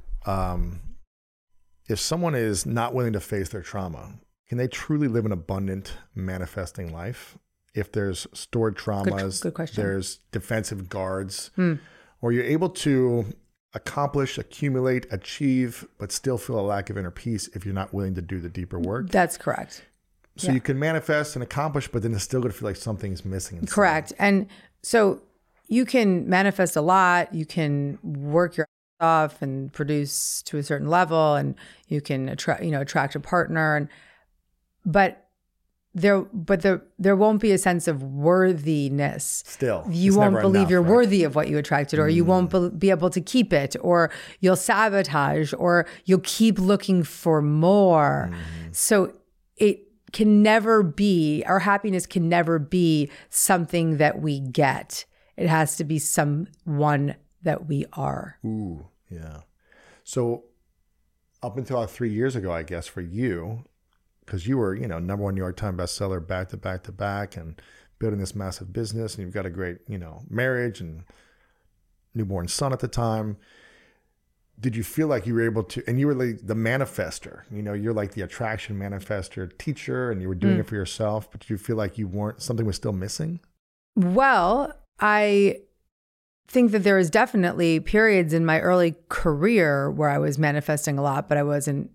If someone is not willing to face their trauma, can they truly live an abundant, manifesting life? If there's stored traumas, good question. There's defensive guards, or you're able to accomplish, accumulate, achieve, but still feel a lack of inner peace if you're not willing to do the deeper work. That's correct. So you can manifest and accomplish, but then it's still going to feel like something's missing inside. Correct. And so you can manifest a lot, you can work your ass off and produce to a certain level, and you can attract a partner, but there won't be a sense of worthiness. Still, you won't believe you're worthy of what you attracted, or you won't be able to keep it, or you'll sabotage, or you'll keep looking for more. So it can never be, our happiness can never be something that we get. It has to be someone that we are. Ooh, yeah. So up until 3 years ago, I guess, for you, because you were, #1 New York Times bestseller back to back to back, and building this massive business, and you've got a great, marriage and newborn son at the time. Did you feel like you were able to, and you were like the manifester, you're like the attraction manifester teacher, and you were doing it for yourself, but did you feel like something was still missing? Well, I think that there was definitely periods in my early career where I was manifesting a lot, but I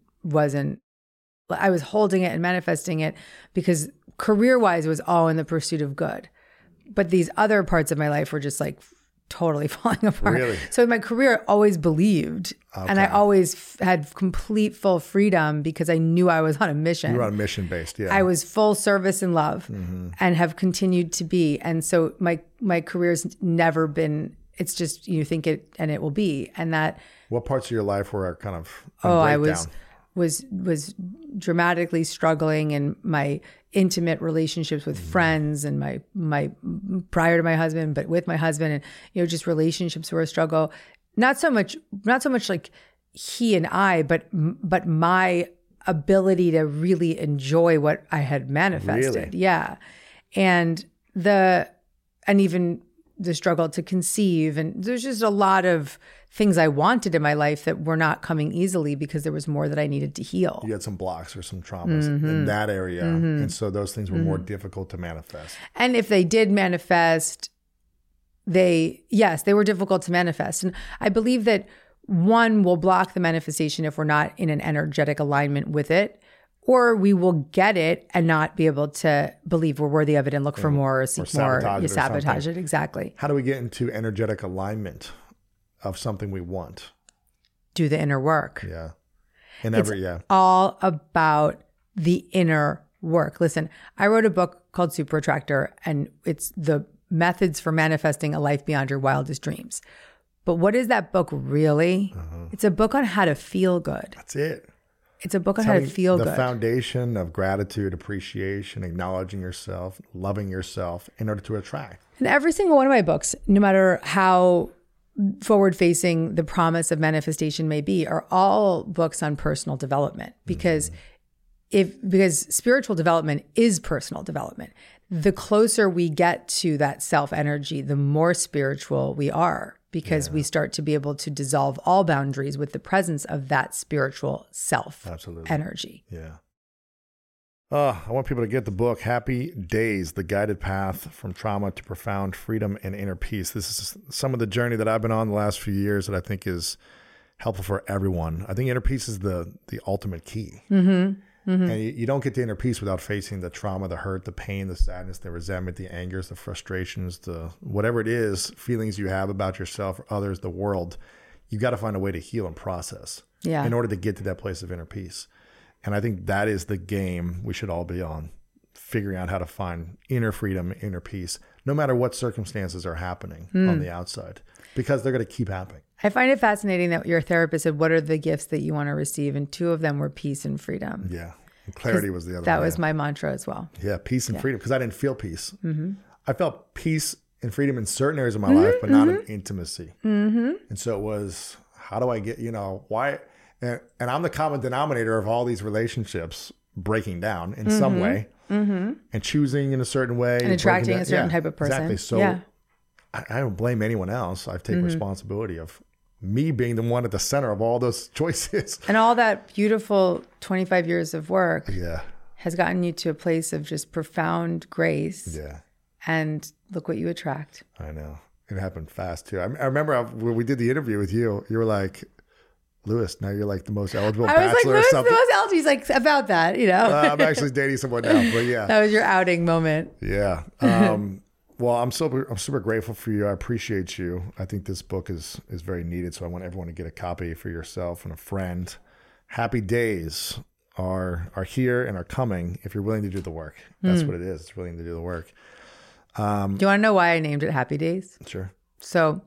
was holding it and manifesting it because career-wise, it was all in the pursuit of good. But these other parts of my life were just like totally falling apart. Really? So in my career, I always believed, and I always had complete full freedom because I knew I was on a mission. You were on a mission based, yeah. I was full service and love, and have continued to be. And so my career's never been, it's just, you think it and it will be. And that. What parts of your life were kind of I was dramatically struggling in my intimate relationships with friends, and my prior to my husband, but with my husband, and just relationships were a struggle. Not so much like he and I, but my ability to really enjoy what I had manifested. Really? Yeah. And even the struggle to conceive. And there's just a lot of things I wanted in my life that were not coming easily because there was more that I needed to heal. You had some blocks or some traumas in that area. And so those things were more difficult to manifest. And if they did manifest, they were difficult to manifest. And I believe that one will block the manifestation if we're not in an energetic alignment with it, or we will get it and not be able to believe we're worthy of it and look for more or seek more. You sabotage it. Exactly. How do we get into energetic alignment of something we want? Do the inner work. Yeah. It's all about the inner work. Listen, I wrote a book called Super Attractor, and it's the methods for manifesting a life beyond your wildest dreams. But what is that book really? It's a book on how to feel good. That's it. It's a book on how to feel good. The foundation of gratitude, appreciation, acknowledging yourself, loving yourself in order to attract. And every single one of my books, no matter how forward-facing the promise of manifestation may be, are all books on personal development. Because spiritual development is personal development. The closer we get to that self-energy, the more spiritual we are, because we start to be able to dissolve all boundaries with the presence of that spiritual self-energy. Yeah. I want people to get the book, Happy Days, The Guided Path from Trauma to Profound Freedom and Inner Peace. This is some of the journey that I've been on the last few years that I think is helpful for everyone. I think inner peace is the ultimate key. And you don't get to inner peace without facing the trauma, the hurt, the pain, the sadness, the resentment, the angers, the frustrations, the whatever it is, feelings you have about yourself or others, the world. You've got to find a way to heal and process in order to get to that place of inner peace. And I think that is the game we should all be on, figuring out how to find inner freedom, inner peace, no matter what circumstances are happening on the outside, because they're going to keep happening. I find it fascinating that your therapist said, what are the gifts that you want to receive? And two of them were peace and freedom. Yeah. And clarity was the other one. That was my mantra as well. Yeah. Peace and freedom. Because I didn't feel peace. I felt peace and freedom in certain areas of my life, but not in intimacy. And so it was, how do I get, why? And I'm the common denominator of all these relationships breaking down in some way and choosing in a certain way. And attracting a certain type of person. Exactly. So I don't blame anyone else. I take responsibility of me being the one at the center of all those choices. And all that beautiful 25 years of work has gotten you to a place of just profound grace. Yeah. And look what you attract. I know. It happened fast too. I remember when we did the interview with you, you were like, Lewis, now you're like the most eligible bachelor or something. I was like, Lewis, the most eligible. He's like, about that, I'm actually dating someone now, but yeah. That was your outing moment. Yeah. Well, I'm super grateful for you. I appreciate you. I think this book is very needed. So I want everyone to get a copy for yourself and a friend. Happy Days are here and are coming if you're willing to do the work. That's what it is. It's willing to do the work. Do you want to know why I named it Happy Days? Sure. So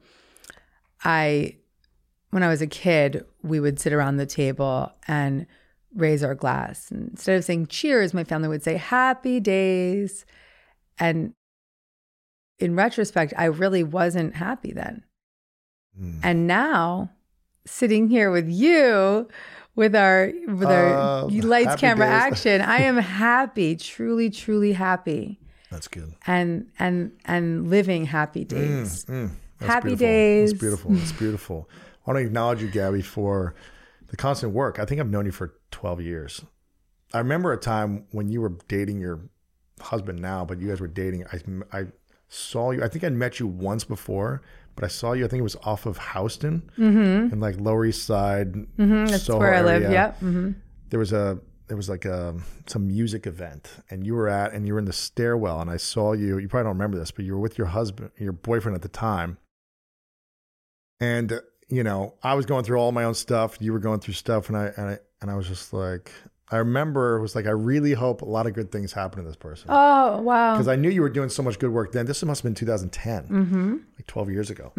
when I was a kid, we would sit around the table and raise our glass. And instead of saying cheers, my family would say Happy Days. And in retrospect, I really wasn't happy then. And now, sitting here with you, with our lights, camera, action, I am happy, truly, truly happy. That's good. And living happy days. Happy beautiful. days. It's beautiful. It's beautiful. I want to acknowledge you, Gabby, for the constant work. I think I've known you for 12 years. I remember a time when you were dating your husband now, but you guys were dating. I saw you. I think I'd met you once before, but I saw you. I think it was off of Houston in like Lower East Side. That's Soho where I area. live. Yep. There was like some music event, and you were in the stairwell, and I saw you. You probably don't remember this, but you were with your husband, your boyfriend at the time, and I was going through all my own stuff. You were going through stuff, and I was just like. I remember it was like, I really hope a lot of good things happen to this person. Oh, wow. Because I knew you were doing so much good work then. This must have been 2010, like 12 years ago.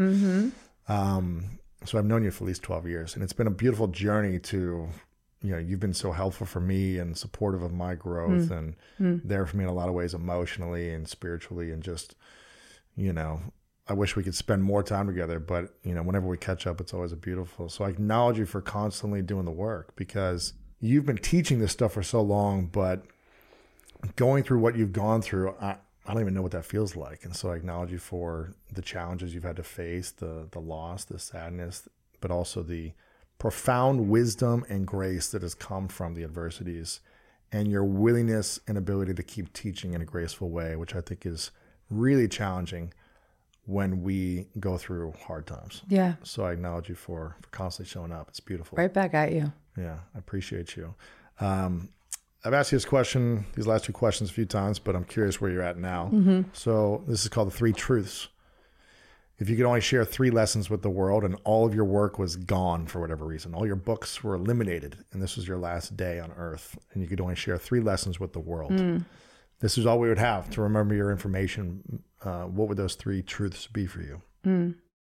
So I've known you for at least 12 years. And it's been a beautiful journey to, you've been so helpful for me and supportive of my growth and there for me in a lot of ways emotionally and spiritually and just, I wish we could spend more time together, but whenever we catch up, it's always beautiful. So I acknowledge you for constantly doing the work, because you've been teaching this stuff for so long, but going through what you've gone through, I don't even know what that feels like. And so I acknowledge you for the challenges you've had to face, the loss, the sadness, but also the profound wisdom and grace that has come from the adversities, and your willingness and ability to keep teaching in a graceful way, which I think is really challenging when we go through hard times. Yeah. So I acknowledge you for constantly showing up. It's beautiful. Right back at you. Yeah, I appreciate you. I've asked you these last two questions a few times, but I'm curious where you're at now. Mm-hmm. So this is called the 3 truths. If you could only share 3 lessons with the world and all of your work was gone for whatever reason, all your books were eliminated, and this was your last day on earth, and you could only share 3 lessons with the world, this is all we would have to remember your information. What would those 3 truths be for you?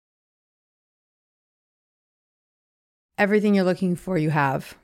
Everything you're looking for, you have.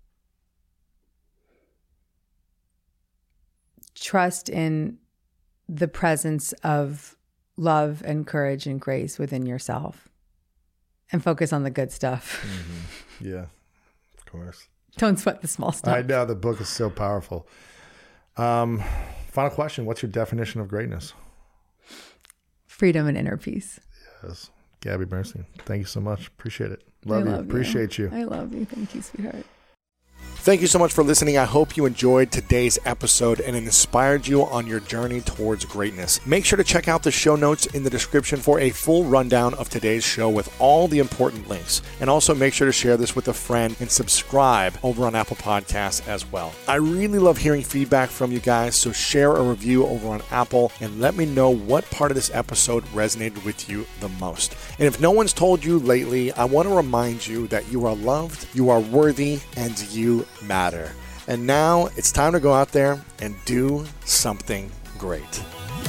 Trust in the presence of love and courage and grace within yourself, and focus on the good stuff. Mm-hmm. Yeah, of course. Don't sweat the small stuff. I know, the book is so powerful. Final question. What's your definition of greatness? Freedom and inner peace. Yes. Gabby Bernstein, thank you so much. Appreciate it. Love you. Appreciate you. I love you. Thank you, sweetheart. Thank you so much for listening. I hope you enjoyed today's episode and it inspired you on your journey towards greatness. Make sure to check out the show notes in the description for a full rundown of today's show with all the important links. And also make sure to share this with a friend and subscribe over on Apple Podcasts as well. I really love hearing feedback from you guys, so share a review over on Apple and let me know what part of this episode resonated with you the most. And if no one's told you lately, I want to remind you that you are loved, you are worthy, and you matter. And now it's time to go out there and do something great.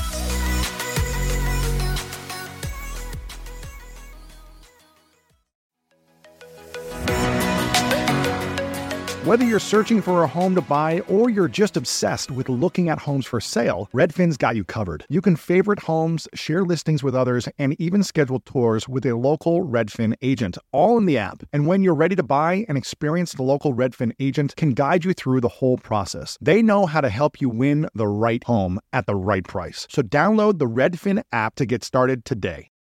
Whether you're searching for a home to buy or you're just obsessed with looking at homes for sale, Redfin's got you covered. You can favorite homes, share listings with others, and even schedule tours with a local Redfin agent, all in the app. And when you're ready to buy, an experienced local Redfin agent can guide you through the whole process. They know how to help you win the right home at the right price. So download the Redfin app to get started today.